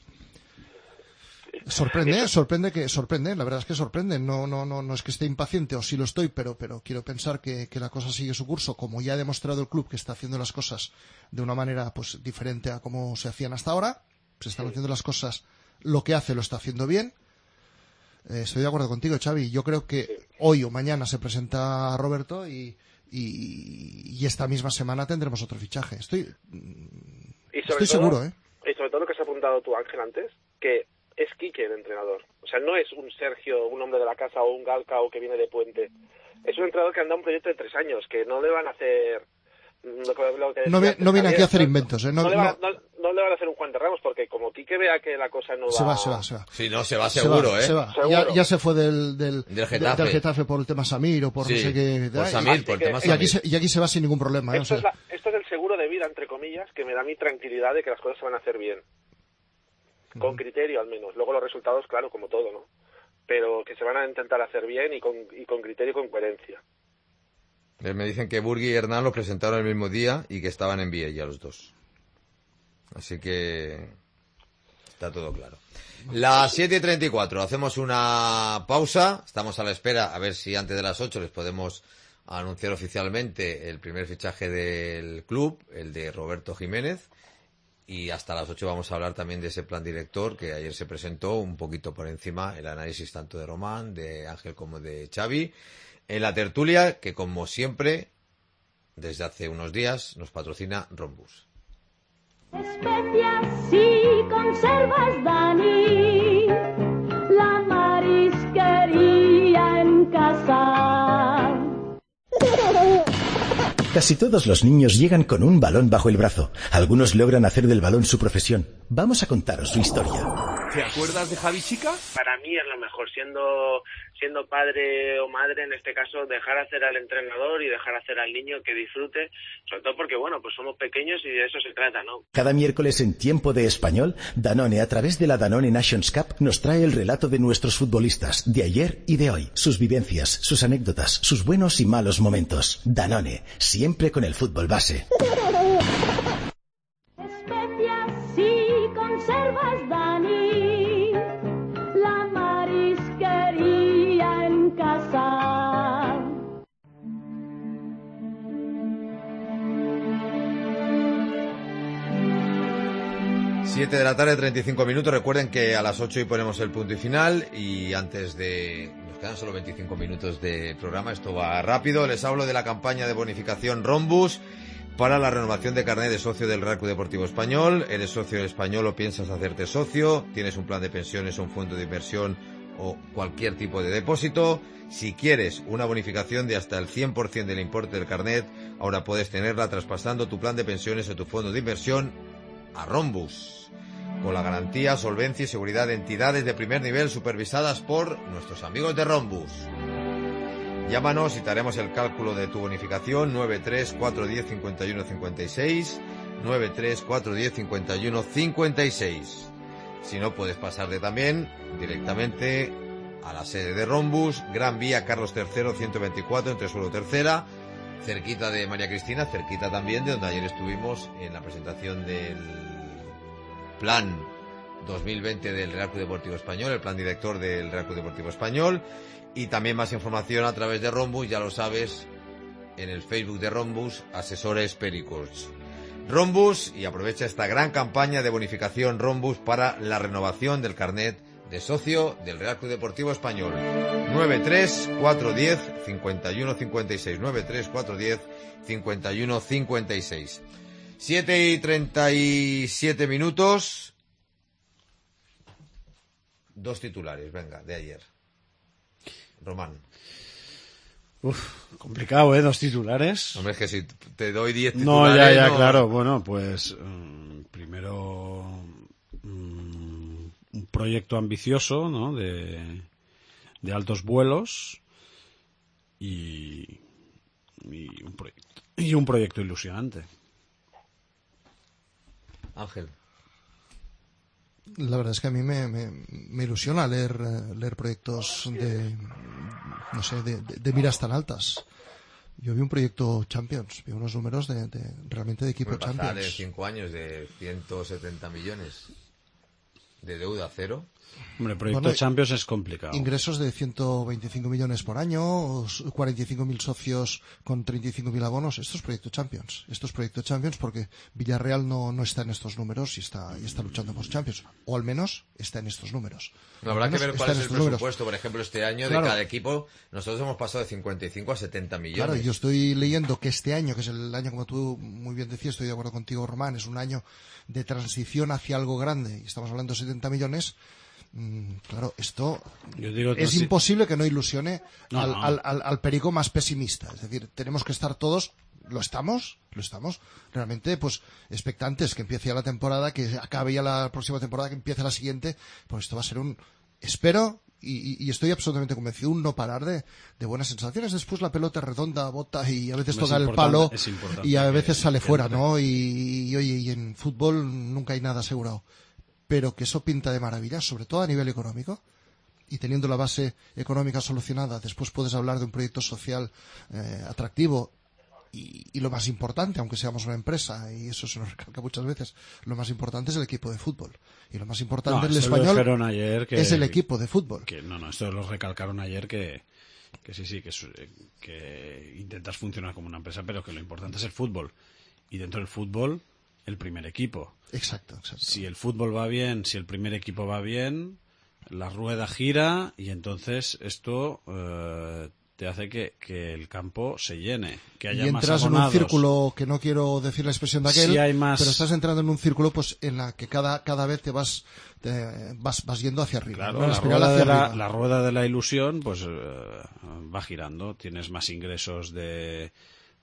Sorprende, sorprende que sorprende, la verdad es que sorprende. No, no, no, no es que esté impaciente, o sí lo estoy, pero, pero quiero pensar que, que la cosa sigue su curso, como ya ha demostrado el club que está haciendo las cosas de una manera pues diferente a como se hacían hasta ahora. Se están haciendo las cosas, lo que hace lo está haciendo bien. Eh, estoy de acuerdo contigo, Xavi. Yo creo que hoy o mañana se presenta Roberto y, y, y esta misma semana tendremos otro fichaje. Estoy,
y sobre
estoy
todo,
seguro, ¿eh?
Y sobre todo lo que has apuntado tú, Ángel, antes, que es Quique el entrenador. O sea, no es un Sergio, un hombre de la casa, o un Galcao que viene de Puente. Es un entrenador que anda un proyecto de tres años, que no le van a hacer... Lo que, lo que
no, vi, no viene aquí a hacer
no,
inventos, ¿eh? No,
no, le van,
no,
no, no le van a hacer un Juan de Ramos, porque como Quique vea que la cosa no va...
Se va, se va, se va.
Sí, no, se va seguro,
se va,
¿eh?
Se va.
Seguro.
Ya, ya se fue del, del,
del, Getafe.
del Getafe por el tema Samir o por
sí,
no sé qué...
por Samir, por el tema
y
Samir.
Aquí se, y aquí se va sin ningún problema, ¿eh?
Esto,
O sea,
es la, esto es el seguro de vida, entre comillas, que me da mi tranquilidad de que las cosas se van a hacer bien. Con criterio, al menos. Luego los resultados, claro, como todo, ¿no? Pero que se van a intentar hacer bien y con, y con criterio y con coherencia.
Me dicen que Burgui y Hernán los presentaron el mismo día y que estaban en Viella los dos. Así que está todo claro. Las siete y treinta y cuatro, hacemos una pausa. Estamos a la espera, a ver si antes de las ocho les podemos anunciar oficialmente el primer fichaje del club, el de Roberto Jiménez. Y hasta las ocho vamos a hablar también de ese plan director que ayer se presentó, un poquito por encima, el análisis tanto de Román, de Ángel como de Xavi. En la tertulia, que como siempre, desde hace unos días, nos patrocina Rombus.
Especias y conservas, Dani, la marisquería en casa.
Casi todos los niños llegan con un balón bajo el brazo. Algunos logran hacer del balón su profesión. Vamos a contaros su historia.
¿Te acuerdas de Javi Chica?
Para mí es lo mejor, siendo siendo padre o madre, en este caso, dejar hacer al entrenador y dejar hacer al niño que disfrute, sobre todo porque, bueno, pues somos pequeños y de eso se trata, ¿no?
Cada miércoles en Tiempo de Español, Danone, a través de la Danone Nations Cup, nos trae el relato de nuestros futbolistas, de ayer y de hoy, sus vivencias, sus anécdotas, sus buenos y malos momentos. Danone, siempre con el fútbol base.
Especias y conservas, Dani, la marisquería en casa.
siete de la tarde, treinta y cinco minutos. Recuerden que a las ocho hoy ponemos el punto y final. Y antes de... Nos quedan solo veinticinco minutos de programa. Esto va rápido. Les hablo de la campaña de bonificación Rhombus para la renovación de carnet de socio del Real Club Deportivo Español. ¿Eres socio del Español o piensas hacerte socio? ¿Tienes un plan de pensiones o un fondo de inversión o cualquier tipo de depósito? Si quieres una bonificación de hasta el cien por ciento del importe del carnet, ahora puedes tenerla traspasando tu plan de pensiones o tu fondo de inversión a Rhombus, con la garantía, solvencia y seguridad de entidades de primer nivel supervisadas por nuestros amigos de Rhombus. Llámanos y te haremos el cálculo de tu bonificación. Nueve tres cuatro uno cero cinco uno cinco seis, nueve tres cuatro uno cero cinco uno cinco seis. Si no, puedes pasarte también directamente a la sede de Rhombus, Gran Vía Carlos tercero ciento veinticuatro, entre Suelo Tercera, cerquita de María Cristina, cerquita también de donde ayer estuvimos en la presentación del plan dos mil veinte del Real Club Deportivo Español, el plan director del Real Club Deportivo Español. Y también más información a través de Rhombus, ya lo sabes, en el Facebook de Rhombus, Asesores Pericos. Rhombus, y aprovecha esta gran campaña de bonificación Rhombus para la renovación del carnet de socio del Real Club Deportivo Español. nueve tres cuatro uno cero cinco uno cinco seis, nueve tres cuatro uno cero cinco uno cinco seis. siete y treinta y siete minutos. Dos titulares, venga, de ayer. Román.
Uf, complicado, ¿eh? Dos titulares.
Hombre, es que si te doy diez titulares...
No, ya, ya,
no...
claro. Bueno, pues um, primero um, un proyecto ambicioso, ¿no? De, de altos vuelos y, y, un proyecto, y un proyecto ilusionante.
Ángel.
La verdad es que a mí me, me, me ilusiona leer leer proyectos de no sé de, de, de miras tan altas. Yo vi un proyecto Champions, vi unos números de, de realmente de equipo
Champions.
Champions.
De cinco años de ciento setenta millones de deuda cero.
Hombre, el proyecto bueno, Champions es complicado.
Ingresos de ciento veinticinco millones por año, cuarenta y cinco mil socios con treinta y cinco mil abonos. Esto es proyecto Champions. Esto es proyecto Champions porque Villarreal no, no está en estos números y está, y está luchando por Champions. O al menos está en estos números.
No, habrá que ver cuál es el presupuesto, números. Por ejemplo, este año
claro.
de cada equipo. Nosotros hemos pasado de cincuenta y cinco a setenta millones.
Claro, yo estoy leyendo que este año, que es el año, como tú muy bien decías, estoy de acuerdo contigo, Román, es un año de transición hacia algo grande. Y estamos hablando de setenta millones. Mm, claro, esto
Yo digo
es
si...
imposible que no ilusione
no,
al,
no.
Al, al, al perico más pesimista. Es decir, tenemos que estar todos, lo estamos, lo estamos, realmente pues expectantes que empiece ya la temporada, que acabe ya la próxima temporada, que empiece la siguiente. Pues esto va a ser un, espero, y, y estoy absolutamente convencido, un no parar de, de buenas sensaciones. Después la pelota redonda, bota y a veces toca el palo y a veces sale fuera, ¿no? Y, y oye, y en fútbol nunca hay nada asegurado. Pero que eso pinta de maravilla, sobre todo a nivel económico, y teniendo la base económica solucionada, después puedes hablar de un proyecto social eh, atractivo y, y lo más importante, aunque seamos una empresa, y eso se nos recalca muchas veces, lo más importante es el equipo de fútbol. Y lo más importante
no,
del español
ayer que,
es el equipo de fútbol.
Que, no, no, esto lo recalcaron ayer que, que sí, sí, que, que intentas funcionar como una empresa, pero que lo importante es el fútbol. Y dentro del fútbol... el primer equipo.
Exacto, exacto.
Si el fútbol va bien, si el primer equipo va bien, la rueda gira y entonces esto eh, te hace que, que el campo se llene, que haya
y
más
entras
abonados.
En un círculo, que no quiero decir la expresión de aquel,
sí hay más...
pero estás entrando en un círculo pues en la que cada cada vez te vas te, vas vas yendo hacia arriba.
Claro,
¿no?
la,
la,
rueda
hacia
de la,
arriba.
la rueda de la ilusión pues eh, va girando, tienes más ingresos de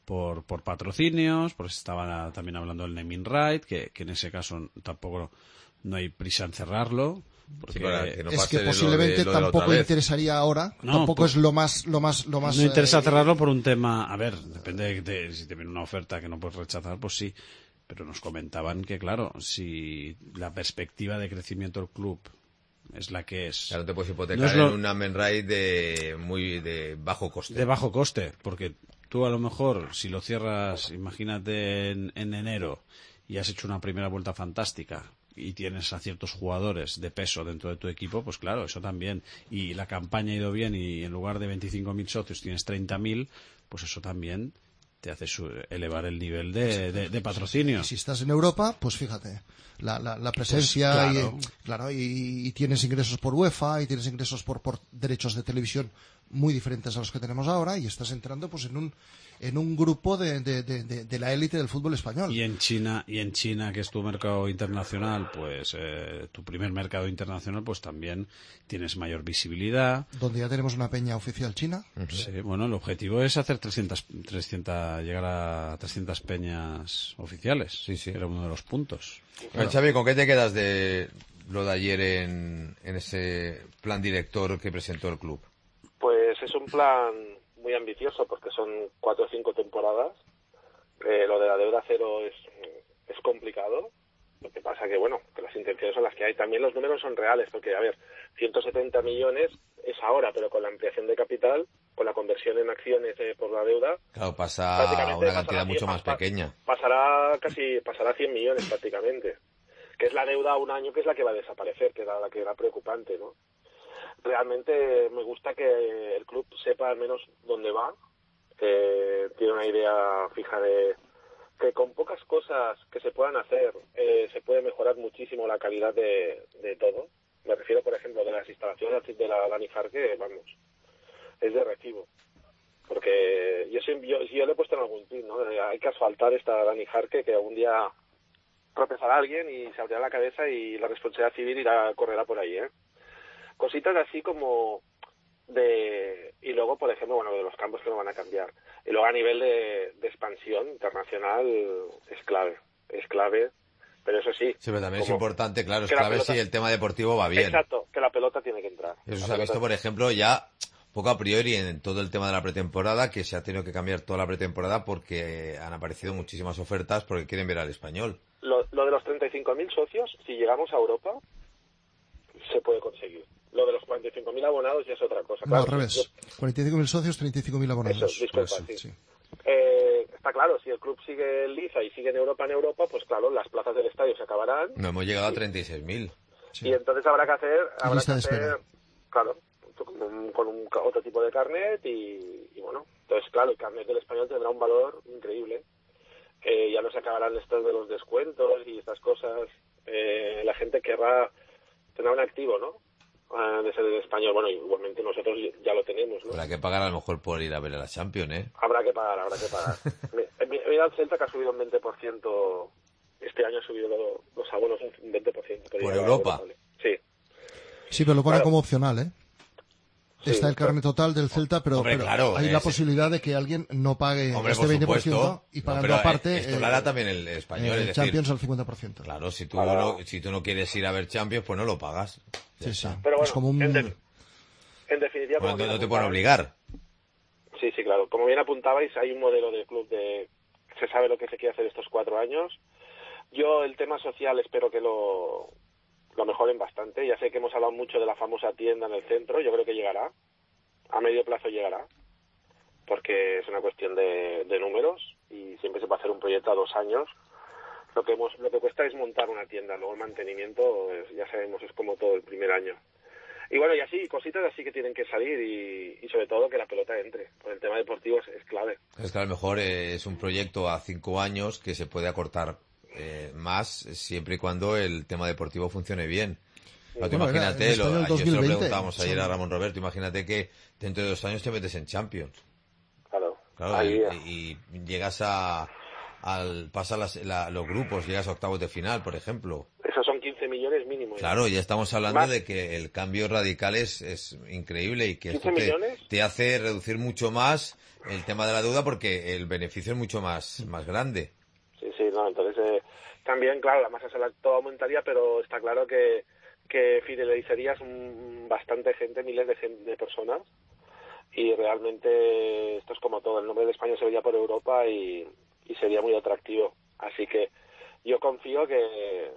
por, por patrocinios, porque se estaba también hablando del naming right, que, que en ese caso tampoco no hay prisa en cerrarlo. Porque
sí, que no
es que posiblemente
lo de, lo de
tampoco interesaría ahora,
no,
tampoco
pues,
es lo más lo más lo más
no interesa
eh,
cerrarlo por un tema, a ver, depende de, de si te viene una oferta que no puedes rechazar, pues sí, pero nos comentaban que claro, si la perspectiva de crecimiento del club es la que es,
claro, te puedes hipotecar
no es lo,
en una main ride de muy de bajo coste,
de bajo coste, porque tú a lo mejor si lo cierras, imagínate en, en enero y has hecho una primera vuelta fantástica y tienes a ciertos jugadores de peso dentro de tu equipo, pues claro, eso también. Y la campaña ha ido bien y en lugar de veinticinco mil socios tienes treinta mil, pues eso también te hace su, elevar el nivel de, de, de patrocinio.
Y si estás en Europa, pues fíjate, la, la, la presencia, pues claro, y, claro y, y tienes ingresos por UEFA y tienes ingresos por, por derechos de televisión muy diferentes a los que tenemos ahora y estás entrando pues en un en un grupo de, de, de, de, de la élite del fútbol español.
Y en China, y en China, que es tu mercado internacional, pues eh, tu primer mercado internacional, pues también tienes mayor visibilidad.
Donde ya tenemos una peña oficial china.
Uh-huh. Sí, bueno, el objetivo es hacer trescientas, trescientas, llegar a trescientas peñas oficiales.
Sí, sí.
Era uno de los puntos.
Claro. Xavi, ¿con qué te quedas de lo de ayer en, en ese plan director que presentó el club?
Pues es un plan muy ambicioso porque son cuatro o cinco temporadas. Eh, lo de la deuda cero es, es complicado. Lo que pasa que, bueno, que las intenciones son las que hay. También los números son reales porque, a ver, ciento setenta millones es ahora, pero con la ampliación de capital, con la conversión en acciones eh, por la deuda...
Claro, pasa a una cantidad mucho más pequeña.
Pasará casi, pasará a cien millones prácticamente. Que es la deuda a un año que es la que va a desaparecer, que era la que era preocupante, ¿no? Realmente me gusta que el club sepa al menos dónde va, eh, tiene una idea fija de que con pocas cosas que se puedan hacer eh, se puede mejorar muchísimo la calidad de, de todo. Me refiero, por ejemplo, de las instalaciones de la Dani Jarque, vamos, es de recibo. Porque yo, yo, yo le he puesto en algún tweet, ¿no? Hay que asfaltar esta Dani Jarque, que algún día tropezará a alguien y se abrirá la cabeza y la responsabilidad civil irá correrá por ahí, ¿eh? Cositas así como de... Y luego, por ejemplo, bueno, de los campos que no van a cambiar. Y luego a nivel de, de expansión internacional es clave, es clave, pero eso sí.
Sí, pero también es importante, claro, es clave pelota, si el tema deportivo va bien.
Exacto, que la pelota tiene que entrar.
Eso se ha visto, por ejemplo, ya poco a priori en todo el tema de la pretemporada, que se ha tenido que cambiar toda la pretemporada porque han aparecido muchísimas ofertas porque quieren ver al Español.
Lo, lo de los treinta y cinco mil socios, si llegamos a Europa, se puede conseguir. Lo de los cuarenta y cinco mil abonados ya es otra cosa.
No,
claro,
al revés.
Yo...
cuarenta y cinco mil socios, treinta y cinco mil abonados.
Eso, disculpa,
pues,
sí.
sí.
Eh, está claro, si el club sigue en liza y sigue en Europa en Europa, pues claro, las plazas del estadio se acabarán.
No hemos llegado a treinta y seis mil.
Sí. Y entonces habrá que hacer, habrá que hacer,
espera.
claro, con, un, con un, otro tipo de carnet y, y bueno, entonces claro, el carnet del Español tendrá un valor increíble. Eh, ya no se acabarán estos de los descuentos y estas cosas. Eh, la gente querrá tener un activo, ¿no? De ser del Español. Bueno, igualmente nosotros ya lo tenemos, ¿no?
Habrá que pagar a lo mejor por ir a ver a la Champions, ¿eh?
Habrá que pagar, habrá que pagar. Mira el Celta que ha subido un veinte por ciento, este año ha subido lo, los abonos un veinte por ciento.
¿Por Europa?
Sí.
Sí, pero lo pone
claro.
como opcional, ¿eh? Sí, Está el carnet total del Celta, pero,
hombre,
pero
claro,
hay
eh,
la
sí.
posibilidad de que alguien no pague
hombre,
este
por
veinte por ciento
supuesto.
y pagando
no, pero
aparte
esto lo hará también el español,
el
es decir,
Champions al cincuenta por ciento.
Claro, si tú,
claro.
no, si tú no quieres ir a ver Champions, pues no lo pagas.
Sí, sí.
Pero bueno,
es como un...
en, de, en definitiva...
Bueno, no te pueden obligar.
Sí, sí, claro. Como bien apuntabais, hay un modelo de club de... Se sabe lo que se quiere hacer estos cuatro años. Yo el tema social espero que lo, lo mejoren bastante. Ya sé que hemos hablado mucho de la famosa tienda en el centro. Yo creo que llegará. A medio plazo llegará. Porque es una cuestión de, de números y siempre se puede hacer un proyecto a dos años. Lo que, hemos, lo que cuesta es montar una tienda. Luego el mantenimiento, es, ya sabemos, es como todo el primer año. Y bueno, y así, cositas así que tienen que salir y, y sobre todo que la pelota entre. Por el tema deportivo es, es clave.
Es que a lo mejor eh, es un proyecto a cinco años que se puede acortar eh, más siempre y cuando el tema deportivo funcione bien. No,
bueno,
imagínate,
era,
lo,
año
ayer se lo preguntábamos ayer a Ramón Roberto, imagínate que dentro de dos años te metes en Champions.
Claro.
Claro,
Ahí,
y, y llegas a... al pasar las, la, los grupos, llegas a octavos de final, por ejemplo.
Esos son quince millones mínimo. ¿eh?
Claro, ya estamos hablando
Más.
de que el cambio radical es, es increíble y que esto
¿quince
te,
millones?
te hace reducir mucho más el tema de la deuda porque el beneficio es mucho más, más grande.
Sí, sí, no, entonces eh, también, claro, la masa salarial todo aumentaría, pero está claro que, que fidelizarías un, bastante gente, miles de, gen- de personas, y realmente esto es como todo, el nombre de España se vería por Europa y, y sería muy atractivo. Así que yo confío que,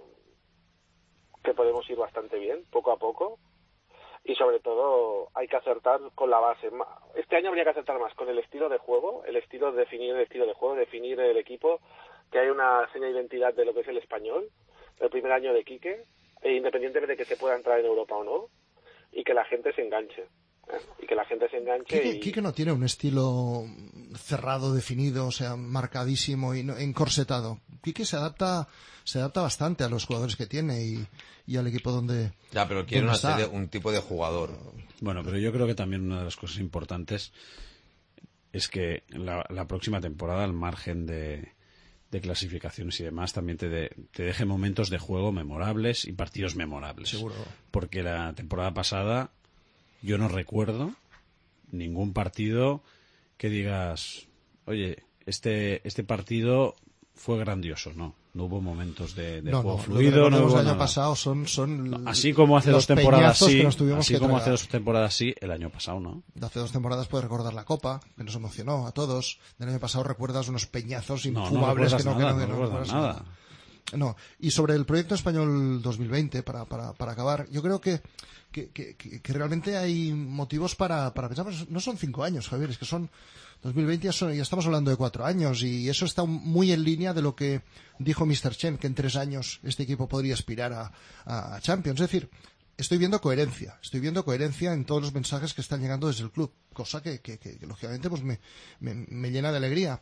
que podemos ir bastante bien, poco a poco, y sobre todo hay que acertar con la base. Este año habría que acertar más con el estilo de juego, el estilo, definir el estilo de juego, definir el equipo, que hay una seña de identidad de lo que es el español, el primer año de Quique, e independientemente de que se pueda entrar en Europa o no, y que la gente se enganche. ¿eh? Y que la gente se enganche
Quique,
y...
Quique no tiene un estilo cerrado, definido, o sea, marcadísimo y no, encorsetado. Quique se adapta se adapta bastante a los jugadores que tiene y, y al equipo donde
Ya, pero quiere
donde
una
está.
serie, un tipo de jugador.
Bueno, pero yo creo que también una de las cosas importantes es que la, la próxima temporada, al margen de, de clasificaciones y demás, también te, de, te deje momentos de juego memorables y partidos memorables.
Seguro.
Porque la temporada pasada yo no recuerdo ningún partido que digas, oye, este, este partido fue grandioso. No, no hubo momentos de, de
no,
juego
no,
fluido.
Lo que
No hubo
el año
nada.
pasado son, son
No, así como hace
los
dos temporadas
peñazos
sí,
que nos tuvimos
así
que
como hace
tragar.
dos temporadas sí, el año pasado no.
De hace dos temporadas puedes recordar la Copa, que nos emocionó a todos. Del año pasado recuerdas unos peñazos
No, no
infumables
recuerdas
que no,
nada,
que no, que
no
no
recuerdas
recuerdas
nada.
No, y sobre el proyecto español dos mil veinte, para, para, para acabar, yo creo que, que, que, que realmente hay motivos para, para pensar, no son cinco años, Javier, es que son dos mil veinte, ya, son, ya estamos hablando de cuatro años, y eso está muy en línea de lo que dijo míster Chen, que en tres años este equipo podría aspirar a, a Champions. Es decir, estoy viendo coherencia, estoy viendo coherencia en todos los mensajes que están llegando desde el club, cosa que, que, que, que lógicamente pues me, me, me llena de alegría.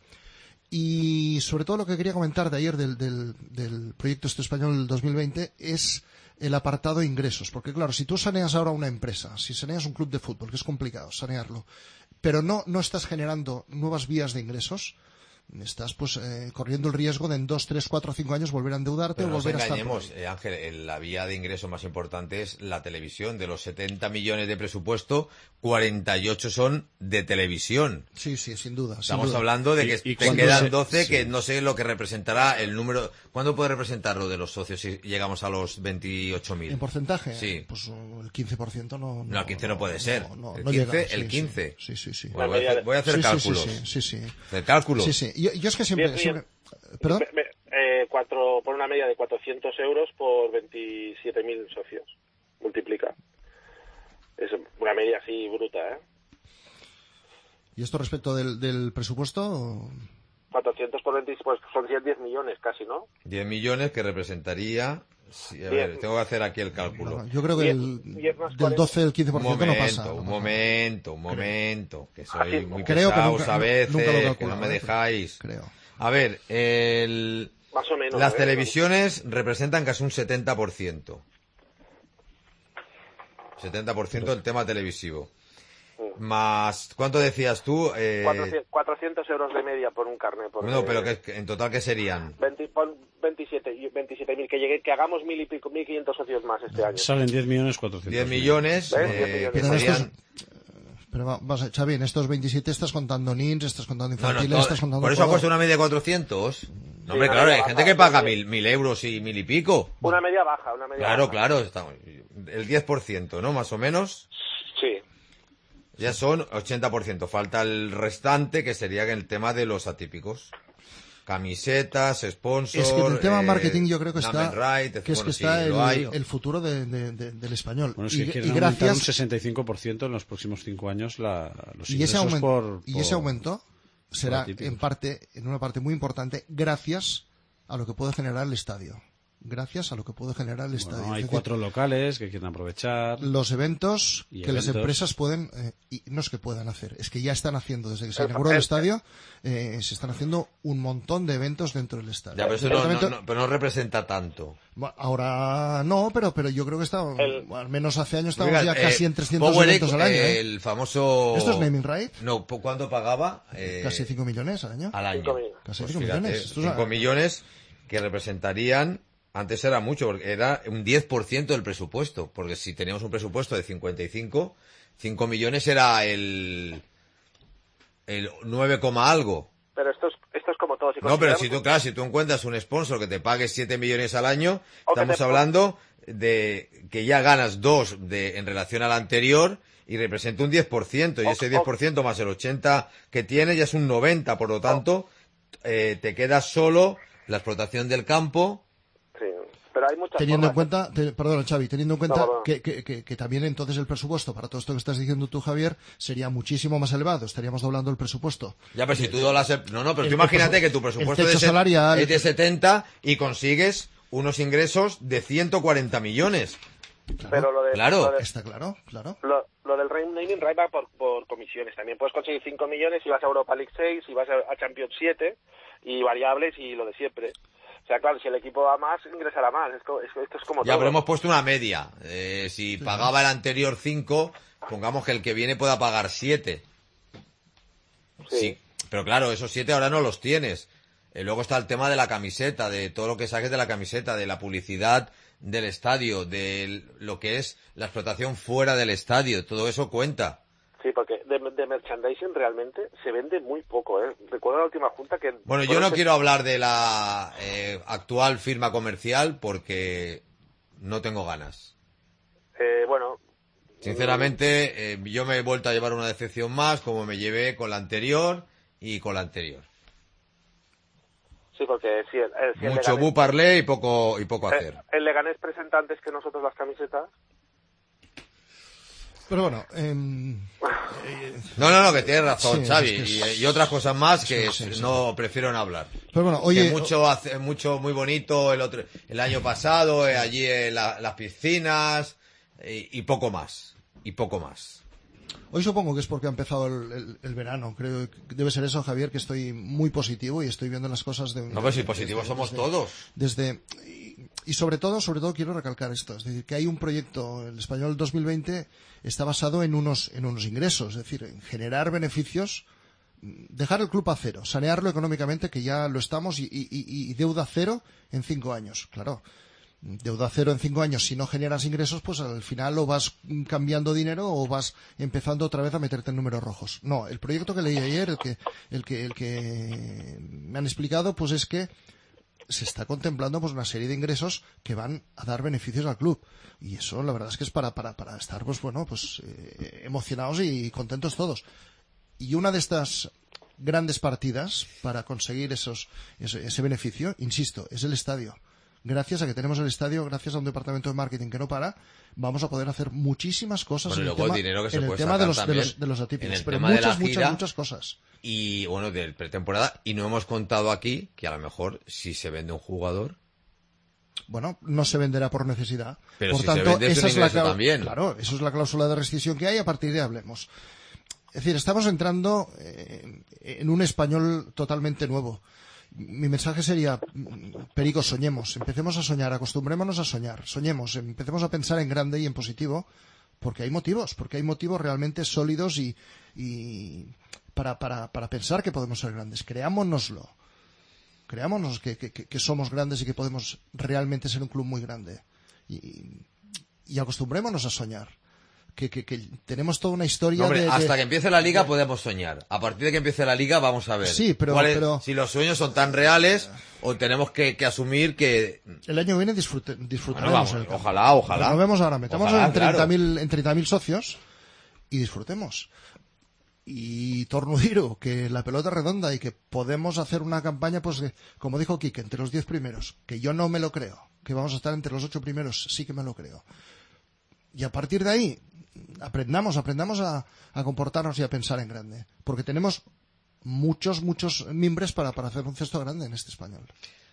Y sobre todo lo que quería comentar de ayer del, del, del proyecto este español dos mil veinte es el apartado ingresos. Porque claro, si tú saneas ahora una empresa, si saneas un club de fútbol, que es complicado sanearlo, pero no, no estás generando nuevas vías de ingresos, estás pues eh, corriendo el riesgo de en dos, tres, cuatro, cinco años volver a endeudarte
Pero
o
no nos
volver a estar...
engañemos, eh, Ángel, eh, la vía de ingreso más importante es la televisión. De los setenta millones de presupuesto, cuarenta y ocho son de televisión.
Sí, sí, sin duda. sin
Estamos
duda.
hablando de que
Y- y
te
cuando
quedan
se-
doce,
sí.
que no sé lo que representará el número... ¿Cuándo puede representar lo de los socios si llegamos a los veintiocho mil?
¿En porcentaje?
Sí.
Pues uh, el quince por ciento no...
No, el quince no puede ser.
No,
El
no
quince,
llega.
el
Sí,
quince.
Sí, sí, sí.
Bueno, voy a hacer, voy a hacer
Sí, sí,
cálculos.
Sí, sí, sí. sí.
¿Hacer cálculos?
Sí, sí. Yo, yo es que siempre...
Bien,
siempre...
bien.
¿Perdón?
Me- me- eh, cuatro, por una media de cuatrocientos euros por veintisiete mil socios. Multiplica. Es una media así bruta, ¿eh?
¿Y esto respecto del, del presupuesto?
cuatrocientos por veinte, pues son diez millones casi, ¿no?
diez millones que representaría... sí, a ver, tengo que hacer aquí el cálculo.
No, yo creo que
Diez-
el,
diez más
del
cuarenta.
doce al quince por
Un
ciento no
momento,
pasa. no
un
pasa.
momento, un momento, que soy
Así,
muy
creo que
pesados
nunca-
a veces,
nunca lo he
que
calculado,
no me
¿eh?
dejáis.
Creo.
A ver, el...
Más o menos.
las
¿eh?
televisiones representan casi un setenta por ciento. setenta por ciento del tema televisivo. Más, ¿cuánto decías tú? Eh,
cuatrocientos, cuatrocientos euros de media por un carnet. Porque
no, pero que, que en total, ¿qué serían?
veinte, pon veintisiete mil, que llegue, que hagamos mil y pico, mil quinientos socios más este año.
Salen diez millones cuatrocientos.
diez millones,
¿Ves?
eh,
diez millones.
que
Pero en
serían...
estos, pero va- vas a, Xavi, en estos veintisiete estás contando N I Ns, estás contando
No, no,
infantiles,
todo-
estás contando
por eso ha
todo.
puesto una media de cuatrocientos. No, hombre,
una
claro, hay
media
gente
baja,
que paga
sí.
mil, mil euros y mil y pico.
Una media baja, una media
Claro,
baja.
claro, está- el diez por ciento, ¿no? Más o menos.
Sí.
Ya son ochenta por ciento. Falta el restante, que sería el tema de los atípicos. Camisetas, sponsors...
Es que en el tema
eh,
marketing yo creo que está,
number right,
que es
bueno,
que
sí,
está
lo hay.
el, el futuro de- de- de- del español.
Bueno, es
y,
que quieren
y
aumentar
gracias
un sesenta y cinco por ciento en los próximos cinco años la, los
y ese,
ingresos
aumen-
por,
y ese
por-
aumento será
atípicos.
en parte, en una parte muy importante, gracias a lo que puede generar el estadio. Gracias a lo que puede generar el estadio.
Bueno, hay
Es decir,
cuatro locales que quieren aprovechar.
los eventos
Y
que las
eventos.
empresas pueden, eh, y no es que puedan hacer, es que ya están haciendo, desde que se
El-
inauguró el
el-
estadio, eh, se están haciendo un montón de eventos dentro del estadio.
Ya, pero eso no, no-
Departamento-
no- pero no representa tanto.
Bueno, ahora no, pero pero yo creo que está,
El-
al menos hace años estábamos
Fíjate,
ya casi
eh,
en trescientos
Power
eventos
Eco,
al año.
eh,
¿eh?
el famoso...
¿Esto es naming right?
No, ¿cu- ¿cuánto pagaba? Eh,
Casi cinco millones al año.
al año.
Cinco millones.
Casi
Pues
cinco
fíjate,
millones. Esto es
cinco
una-
millones que representarían Antes era mucho, porque era un diez por ciento del presupuesto, porque si teníamos un presupuesto de cincuenta y cinco, cinco millones era el, el nueve, algo.
Pero esto es, esto es como todo. Si
no, pero si
consideramos-
tú, claro, si tú encuentras un sponsor que te pague siete millones al año,
O que
estamos
te-
hablando de que ya ganas dos de, en relación al anterior y representa un diez por ciento, y
O-
ese diez por ciento más el ochenta por ciento que tiene ya es un noventa por ciento, por lo tanto, eh, te queda solo la explotación del campo.
Sí, pero hay muchas
Teniendo en
formas.
cuenta, te- perdona Xavi, teniendo en cuenta
No, perdona.
que, que, que, que también entonces el presupuesto para todo esto que estás diciendo tú, Javier, sería muchísimo más elevado, estaríamos doblando el presupuesto.
Ya, pero si tú doblas el... No, no, pero
el-
tú imagínate
el-
que tu presupuesto
el techo
de se-
salarial-
es de setenta y consigues unos ingresos de ciento cuarenta millones.
Pero lo de,
Claro.
lo de-
Está claro, claro.
Lo, lo del naming right va por, por comisiones. También puedes conseguir cinco millones si vas a Europa League seis, si vas a, a Champions siete, y variables y lo de siempre. O sea, claro, si el equipo va más, ingresará más. Esto, esto, esto es como
Ya,
todo.
pero hemos puesto una media. Eh, si pagaba el anterior cinco, pongamos que el que viene pueda pagar siete.
Sí.
Sí. Pero claro, esos siete ahora no los tienes. Eh, luego está el tema de la camiseta, de todo lo que saques de la camiseta, de la publicidad del estadio, de lo que es la explotación fuera del estadio. Todo eso cuenta.
Sí, porque de, de merchandising realmente se vende muy poco, ¿eh? Recuerdo la última junta que...
Bueno, yo
fueron
no
se-
quiero hablar de la eh, actual firma comercial porque no tengo ganas.
Eh, bueno...
Sinceramente, eh, yo me he vuelto a llevar una decepción más, como me llevé con la anterior y con la anterior.
Sí, porque si el, el, si el
Mucho
Leganés-
bu parlé y poco y poco hacer.
eh, el Leganés presenta antes que nosotros las camisetas.
Pero bueno, em,
No, no, no, que tienes razón,
Sí,
Xavi,
es que es-
y, y otras cosas más que
Sí, sí, sí.
no prefiero no hablar.
pero bueno, oye,
que mucho hace, mucho muy bonito el otro el año pasado, eh, allí en la- las piscinas y, y poco más, y poco más.
hoy supongo que es porque ha empezado el, el- el verano. Creo que debe ser eso, Javier, que estoy muy positivo y estoy viendo las cosas de...
No, pero si positivos somos todos.
Desde y, y sobre todo, sobre todo quiero recalcar esto, es decir, que hay un proyecto, el Español dos mil veinte está basado en unos en unos ingresos, es decir, en generar beneficios, dejar el club a cero, sanearlo económicamente, que ya lo estamos, y, y- y- y deuda cero en cinco años, claro. Deuda cero en cinco años, si no generas ingresos, pues al final o vas cambiando dinero o vas empezando otra vez a meterte en números rojos. No, el proyecto que leí ayer, el que, el que, el que me han explicado, pues es que se está contemplando pues una serie de ingresos que van a dar beneficios al club. Y eso la verdad es que es para, para, para estar pues bueno, pues eh, emocionados y contentos todos. Y una de estas grandes partidas para conseguir esos, ese, ese beneficio, insisto, es el estadio. Gracias a que tenemos el estadio, gracias a un departamento de marketing que no para, vamos a poder hacer muchísimas cosas
Bueno, y
en el
luego
tema,
el dinero que se
en el
puede
tema de
sacar
los, de
también
los, de los
en
atípicos.
el
Pero
tema de
muchas,
la
muchas,
gira.
muchas cosas.
Y bueno, del pretemporada, y no hemos contado aquí que a lo mejor si se vende un jugador,
Bueno, no se venderá por necesidad.
Pero
por
si se
tanto,
vende es
esa
un
es la
ingreso
clau-
también.
Claro, eso es la cláusula de rescisión que hay, a partir de ahí hablemos. Es decir, estamos entrando eh, en un español totalmente nuevo. Mi mensaje sería, mm, Perico, soñemos, empecemos a soñar, acostumbrémonos a soñar, soñemos, empecemos a pensar en grande y en positivo, porque hay motivos, porque hay motivos realmente sólidos y, y para, para, para pensar que podemos ser grandes. Creámonoslo. Creámonos que, que, que somos grandes y que podemos realmente ser un club muy grande. Y, y acostumbrémonos a soñar. Que, que, que tenemos toda una historia
no, hombre,
de, de-
hasta que empiece la liga podemos soñar. A partir de que empiece la liga vamos a ver
Sí, pero-
cuál es-
pero-
si los sueños son tan reales o tenemos que, que asumir que...
El año que viene disfrute-
Bueno,
disfrutaremos.
vamos,
en el campo.
ojalá, ojalá.
Nos vemos ahora, metamos
Ojalá,
en treinta mil
claro.
en treinta mil socios y disfrutemos. Y Tornudiro, que la pelota es redonda y que podemos hacer una campaña, pues, de- como dijo Quique, entre los diez primeros, que yo no me lo creo, que vamos a estar entre los ocho primeros, sí que me lo creo. Y a partir de ahí, aprendamos, aprendamos a, a comportarnos y a pensar en grande, porque tenemos muchos, muchos mimbres para, para hacer un cesto grande en este español.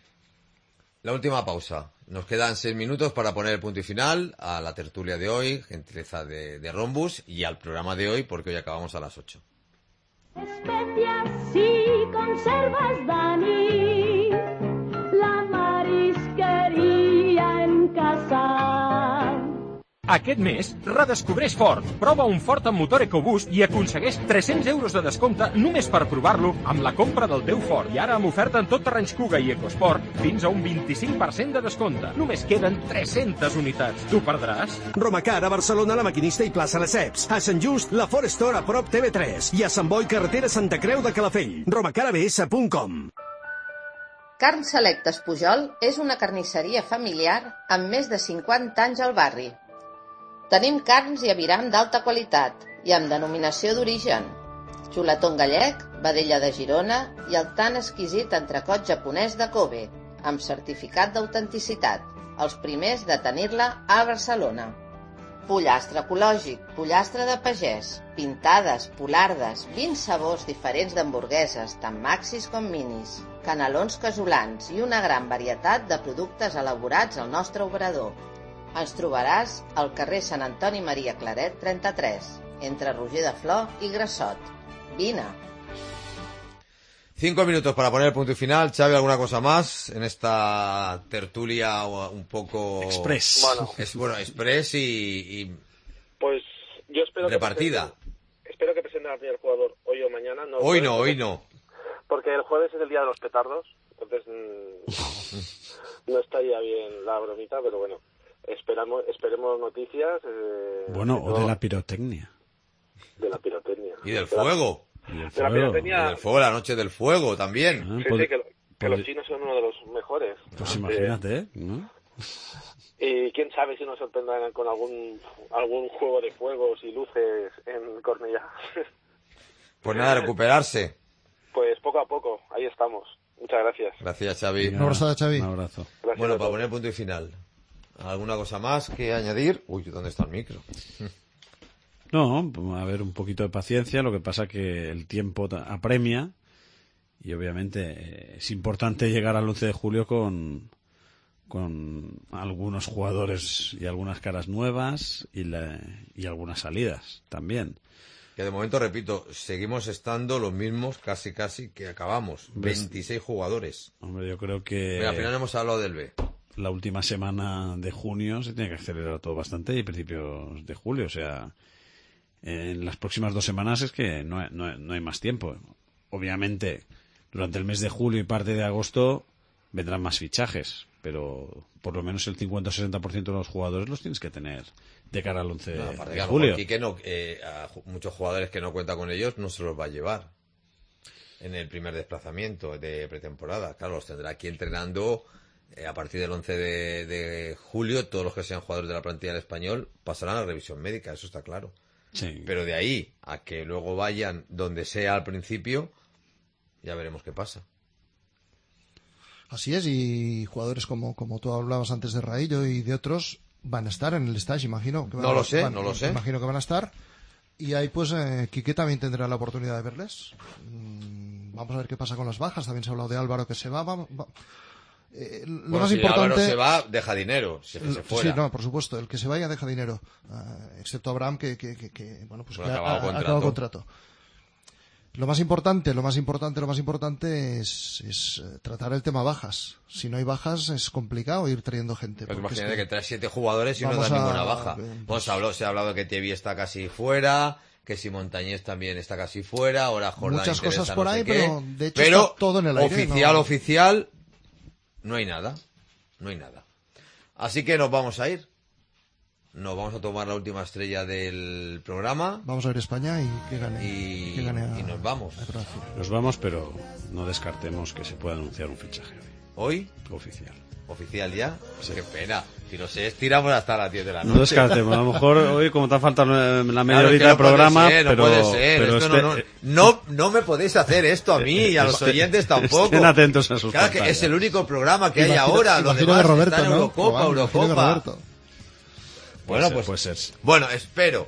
La última pausa. Nos quedan seis minutos para poner el punto y final a la tertulia de hoy, gentileza de, de Rombus, y al programa de hoy, porque hoy acabamos a las ocho.
Especias y conservas, Dani, la marisquería en casa.
Aquest mes, redescobreix Ford. Prova un Ford amb motor EcoBoost i aconsegueix tres-cents euros de descompte només per provar-lo amb la compra del teu Ford. I ara amb oferta en tot terrenys Kuga i EcoSport fins a un vint-i-cinc per cent de descompte. Només queden tres-centes unitats. Tu perdràs?
Romacar a Barcelona, La Maquinista i plaça Lesseps. A Sant Just, la Ford Store a prop T V tres. I a Sant Boi, carretera Santa Creu de Calafell. romacar a b s punt com.
Carn Selectes Pujol és una carnisseria familiar amb més de cinquanta anys al barri. Tenim carns i aviram d'alta qualitat i amb denominació d'origen. Xuletón gallec, vedella de Girona i el tan exquisit entrecot japonès de Kobe, amb certificat d'autenticitat, els primers de tenir-la a Barcelona. Pollastre ecològic, pollastre de pagès, pintades, polardes, vint sabors diferents d'hamburgueses, tant maxis com minis, canelons casolans i una gran varietat de productes elaborats al nostre obrador. Ens trobaràs al carrer Sant Antoni Maria Claret trenta-tres, entre Roger de Flor y Grassot. Vine.
Cinco minutos para poner el punto y final. Xavi, ¿alguna cosa más en esta tertulia un poco...
Express.
Bueno,
es, bueno express y, y...
Pues yo espero
repartida.
Que presenten, espero que presenten al primer jugador hoy o mañana. No
hoy
jueves,
no,
porque,
hoy no.
Porque el jueves es el día de los petardos. Entonces mmm, no estaría bien la bromita, pero bueno. Esperamos, esperemos noticias. Eh,
bueno, o de la pirotecnia.
De la pirotecnia.
Y del fuego.
Y del
de la pirotecnia.
Y del fuego, la noche del fuego también.
Ah,
sí,
pod-
sí, que, que
pod-
los chinos son uno de los mejores.
Pues imagínate, ¿eh? ¿No?
Y quién sabe si nos sorprenderán con algún algún juego de fuegos y luces en Cornellá.
Pues nada, recuperarse.
Pues poco a poco, ahí estamos. Muchas gracias.
Gracias, Xavi.
Un abrazo, Xavi.
Un abrazo.
Gracias
Bueno,
a
para
todos.
poner punto y final. ¿Alguna cosa más que añadir? Uy, ¿dónde está el micro?
No, a ver, un poquito de paciencia. Lo que pasa que el tiempo ta- apremia y obviamente eh, es importante llegar al once de julio con, con algunos jugadores y algunas caras nuevas y, la, y algunas salidas también.
Que de momento, repito, seguimos estando los mismos casi casi que acabamos.
¿Ves?
veintiséis jugadores.
Hombre, yo creo que
Mira, al final hemos hablado del B.
la última semana de junio se tiene que acelerar todo bastante y principios de julio. O sea, en las próximas dos semanas es que no hay, no hay, no hay más tiempo. Obviamente, durante el mes de julio y parte de agosto vendrán más fichajes, pero por lo menos el cincuenta o sesenta por ciento de los jugadores los tienes que tener de cara al once
No,
de,
aparte
de
que a lo
julio.
mejor Quique no, eh, a ju- muchos jugadores que no cuenta con ellos no se los va a llevar en el primer desplazamiento de pretemporada. Claro, los tendrá aquí entrenando eh, a partir del once de, de julio. Todos los que sean jugadores de la plantilla del Español pasarán a la revisión médica, eso está claro.
Sí.
Pero de ahí a que luego vayan donde sea al principio, ya veremos qué pasa.
Así es, y jugadores como, como tú hablabas antes de Raillo y de otros van a estar en el stage, imagino. Que van
No
a-
lo sé,
van-
no lo sé.
Imagino que van a estar. Y ahí pues eh, Quique también tendrá la oportunidad de verles. Mm, vamos a ver qué pasa con las bajas. También se ha hablado de Álvaro que se va. va- va- Eh, lo
Bueno,
más
si
importante...
Álvaro se va, deja dinero, si es que se fuera.
Sí, no, por supuesto. El que se vaya deja dinero. Uh, excepto Abraham que, que, que, que bueno, pues
Bueno,
que
ha
ha,
acabado
ha- ha
contrato.
acabado contrato. Lo más importante, lo más importante, lo más importante es, es eh, tratar el tema bajas. Si no hay bajas es complicado ir trayendo gente.
Pues
porque es
imagínate
que-
que traes siete jugadores y no
Vamos
das
a-
ninguna baja.
eh,
Bueno, se, habló, se ha hablado de que Tevi está casi fuera, que si Montañés también está casi fuera, ahora Jordán
Muchas
interesa
cosas
no
por
sé
ahí,
qué.
pero de hecho
Pero
está todo en el aire,
oficial,
no-
oficial, no hay nada. No hay nada. Así que nos vamos a ir. Nos vamos a tomar la última estrella del programa
Vamos a ver España y que gane.
y,
que gane a-
y nos vamos.
a Croacia.
Nos vamos, pero no descartemos que se pueda anunciar un fichaje
Hoy,
oficial.
oficial ya. Qué pena. Si no sé, estiramos hasta las diez de la noche.
No descartemos. A lo mejor hoy, como te ha faltado la
Claro,
media
es que
horita
no
del programa,
puede ser, no
pero,
puede ser.
pero
Esto
este-
no, no, no, no me podéis hacer esto a mí y a los
Este-
oyentes tampoco.
estén atentos a sus
Claro que
pantallas.
es el único programa que hay
Imagino-
ahora. Los
imagino
demás
que Roberto,
están en
¿no?
Eurocopa,
Juan, imagino que
Eurocopa.
Roberto.
Puede
Bueno,
ser,
pues
puede ser.
bueno, espero.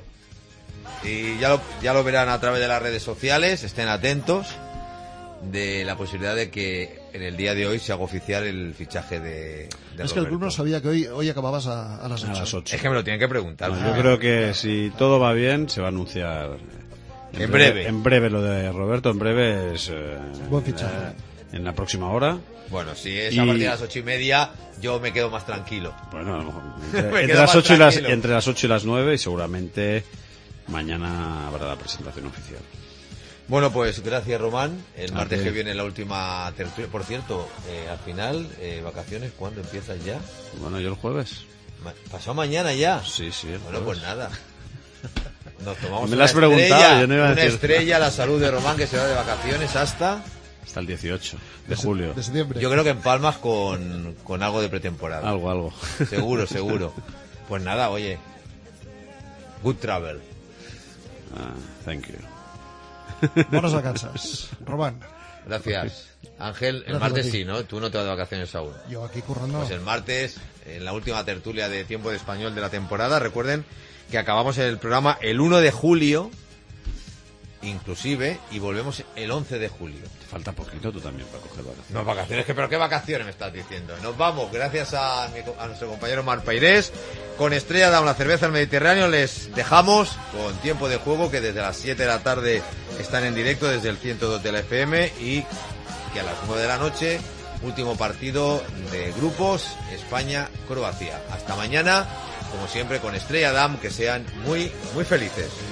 Y ya lo, ya lo verán a través de las redes sociales. Estén atentos de la posibilidad de que en el día de hoy se haga oficial el fichaje de, de
Es que el club
Roberto.
no sabía que hoy, hoy acababas a, a las
A
ocho.
las ocho.
Es que me lo tienen que preguntar.
No, yo creo que si todo va bien, se va a anunciar
En breve.
En breve lo de Roberto, en breve es... eh,
Buen fichaje.
eh, en la próxima hora.
Bueno, si es
y...
a partir de las ocho y media, yo me quedo más tranquilo.
Bueno, a lo mejor entre, entre, las ocho y las, entre las ocho y las nueve, y seguramente mañana habrá la presentación oficial.
Bueno, pues gracias, Román. El martes
okay.
que viene la última tertulia. Por cierto, eh, al final, eh, vacaciones, ¿cuándo empiezas ya?
Bueno, yo el jueves.
Ma- ¿Pasó mañana ya?
Sí, sí.
Bueno, pues nada. Nos tomamos
Me
una
lo has
estrella,
preguntado, yo no iba a
una
decir.
estrella a la salud de Román, que se va de vacaciones hasta...
Hasta el dieciocho de julio.
De septiembre.
Yo creo que en Palmas con, con algo de pretemporada.
Algo, algo.
Seguro, seguro. Pues nada, oye. Good travel.
Ah, thank you.
Buenas vacances. Román.
Gracias. Ángel, el
Gracias
martes
a ti.
sí, ¿no? Tú no te vas de vacaciones aún.
Yo aquí currando.
Pues el martes, en la última tertulia de Tiempo de Español de la temporada, recuerden que acabamos el programa el uno de julio, inclusive, y volvemos el once de julio.
Te falta poquito tú también para coger vacaciones.
No, vacaciones, que pero qué vacaciones me estás diciendo. Nos vamos, gracias a, mi, a nuestro compañero Mar Peirés. Con Estrella Damm, la cerveza del Mediterráneo, les dejamos con Tiempo de Juego, que desde las siete de la tarde están en directo desde el ciento dos de la F M, y que a las nueve de la noche, último partido de grupos, España-Croacia. Hasta mañana, como siempre, con Estrella Damm, que sean muy, muy felices.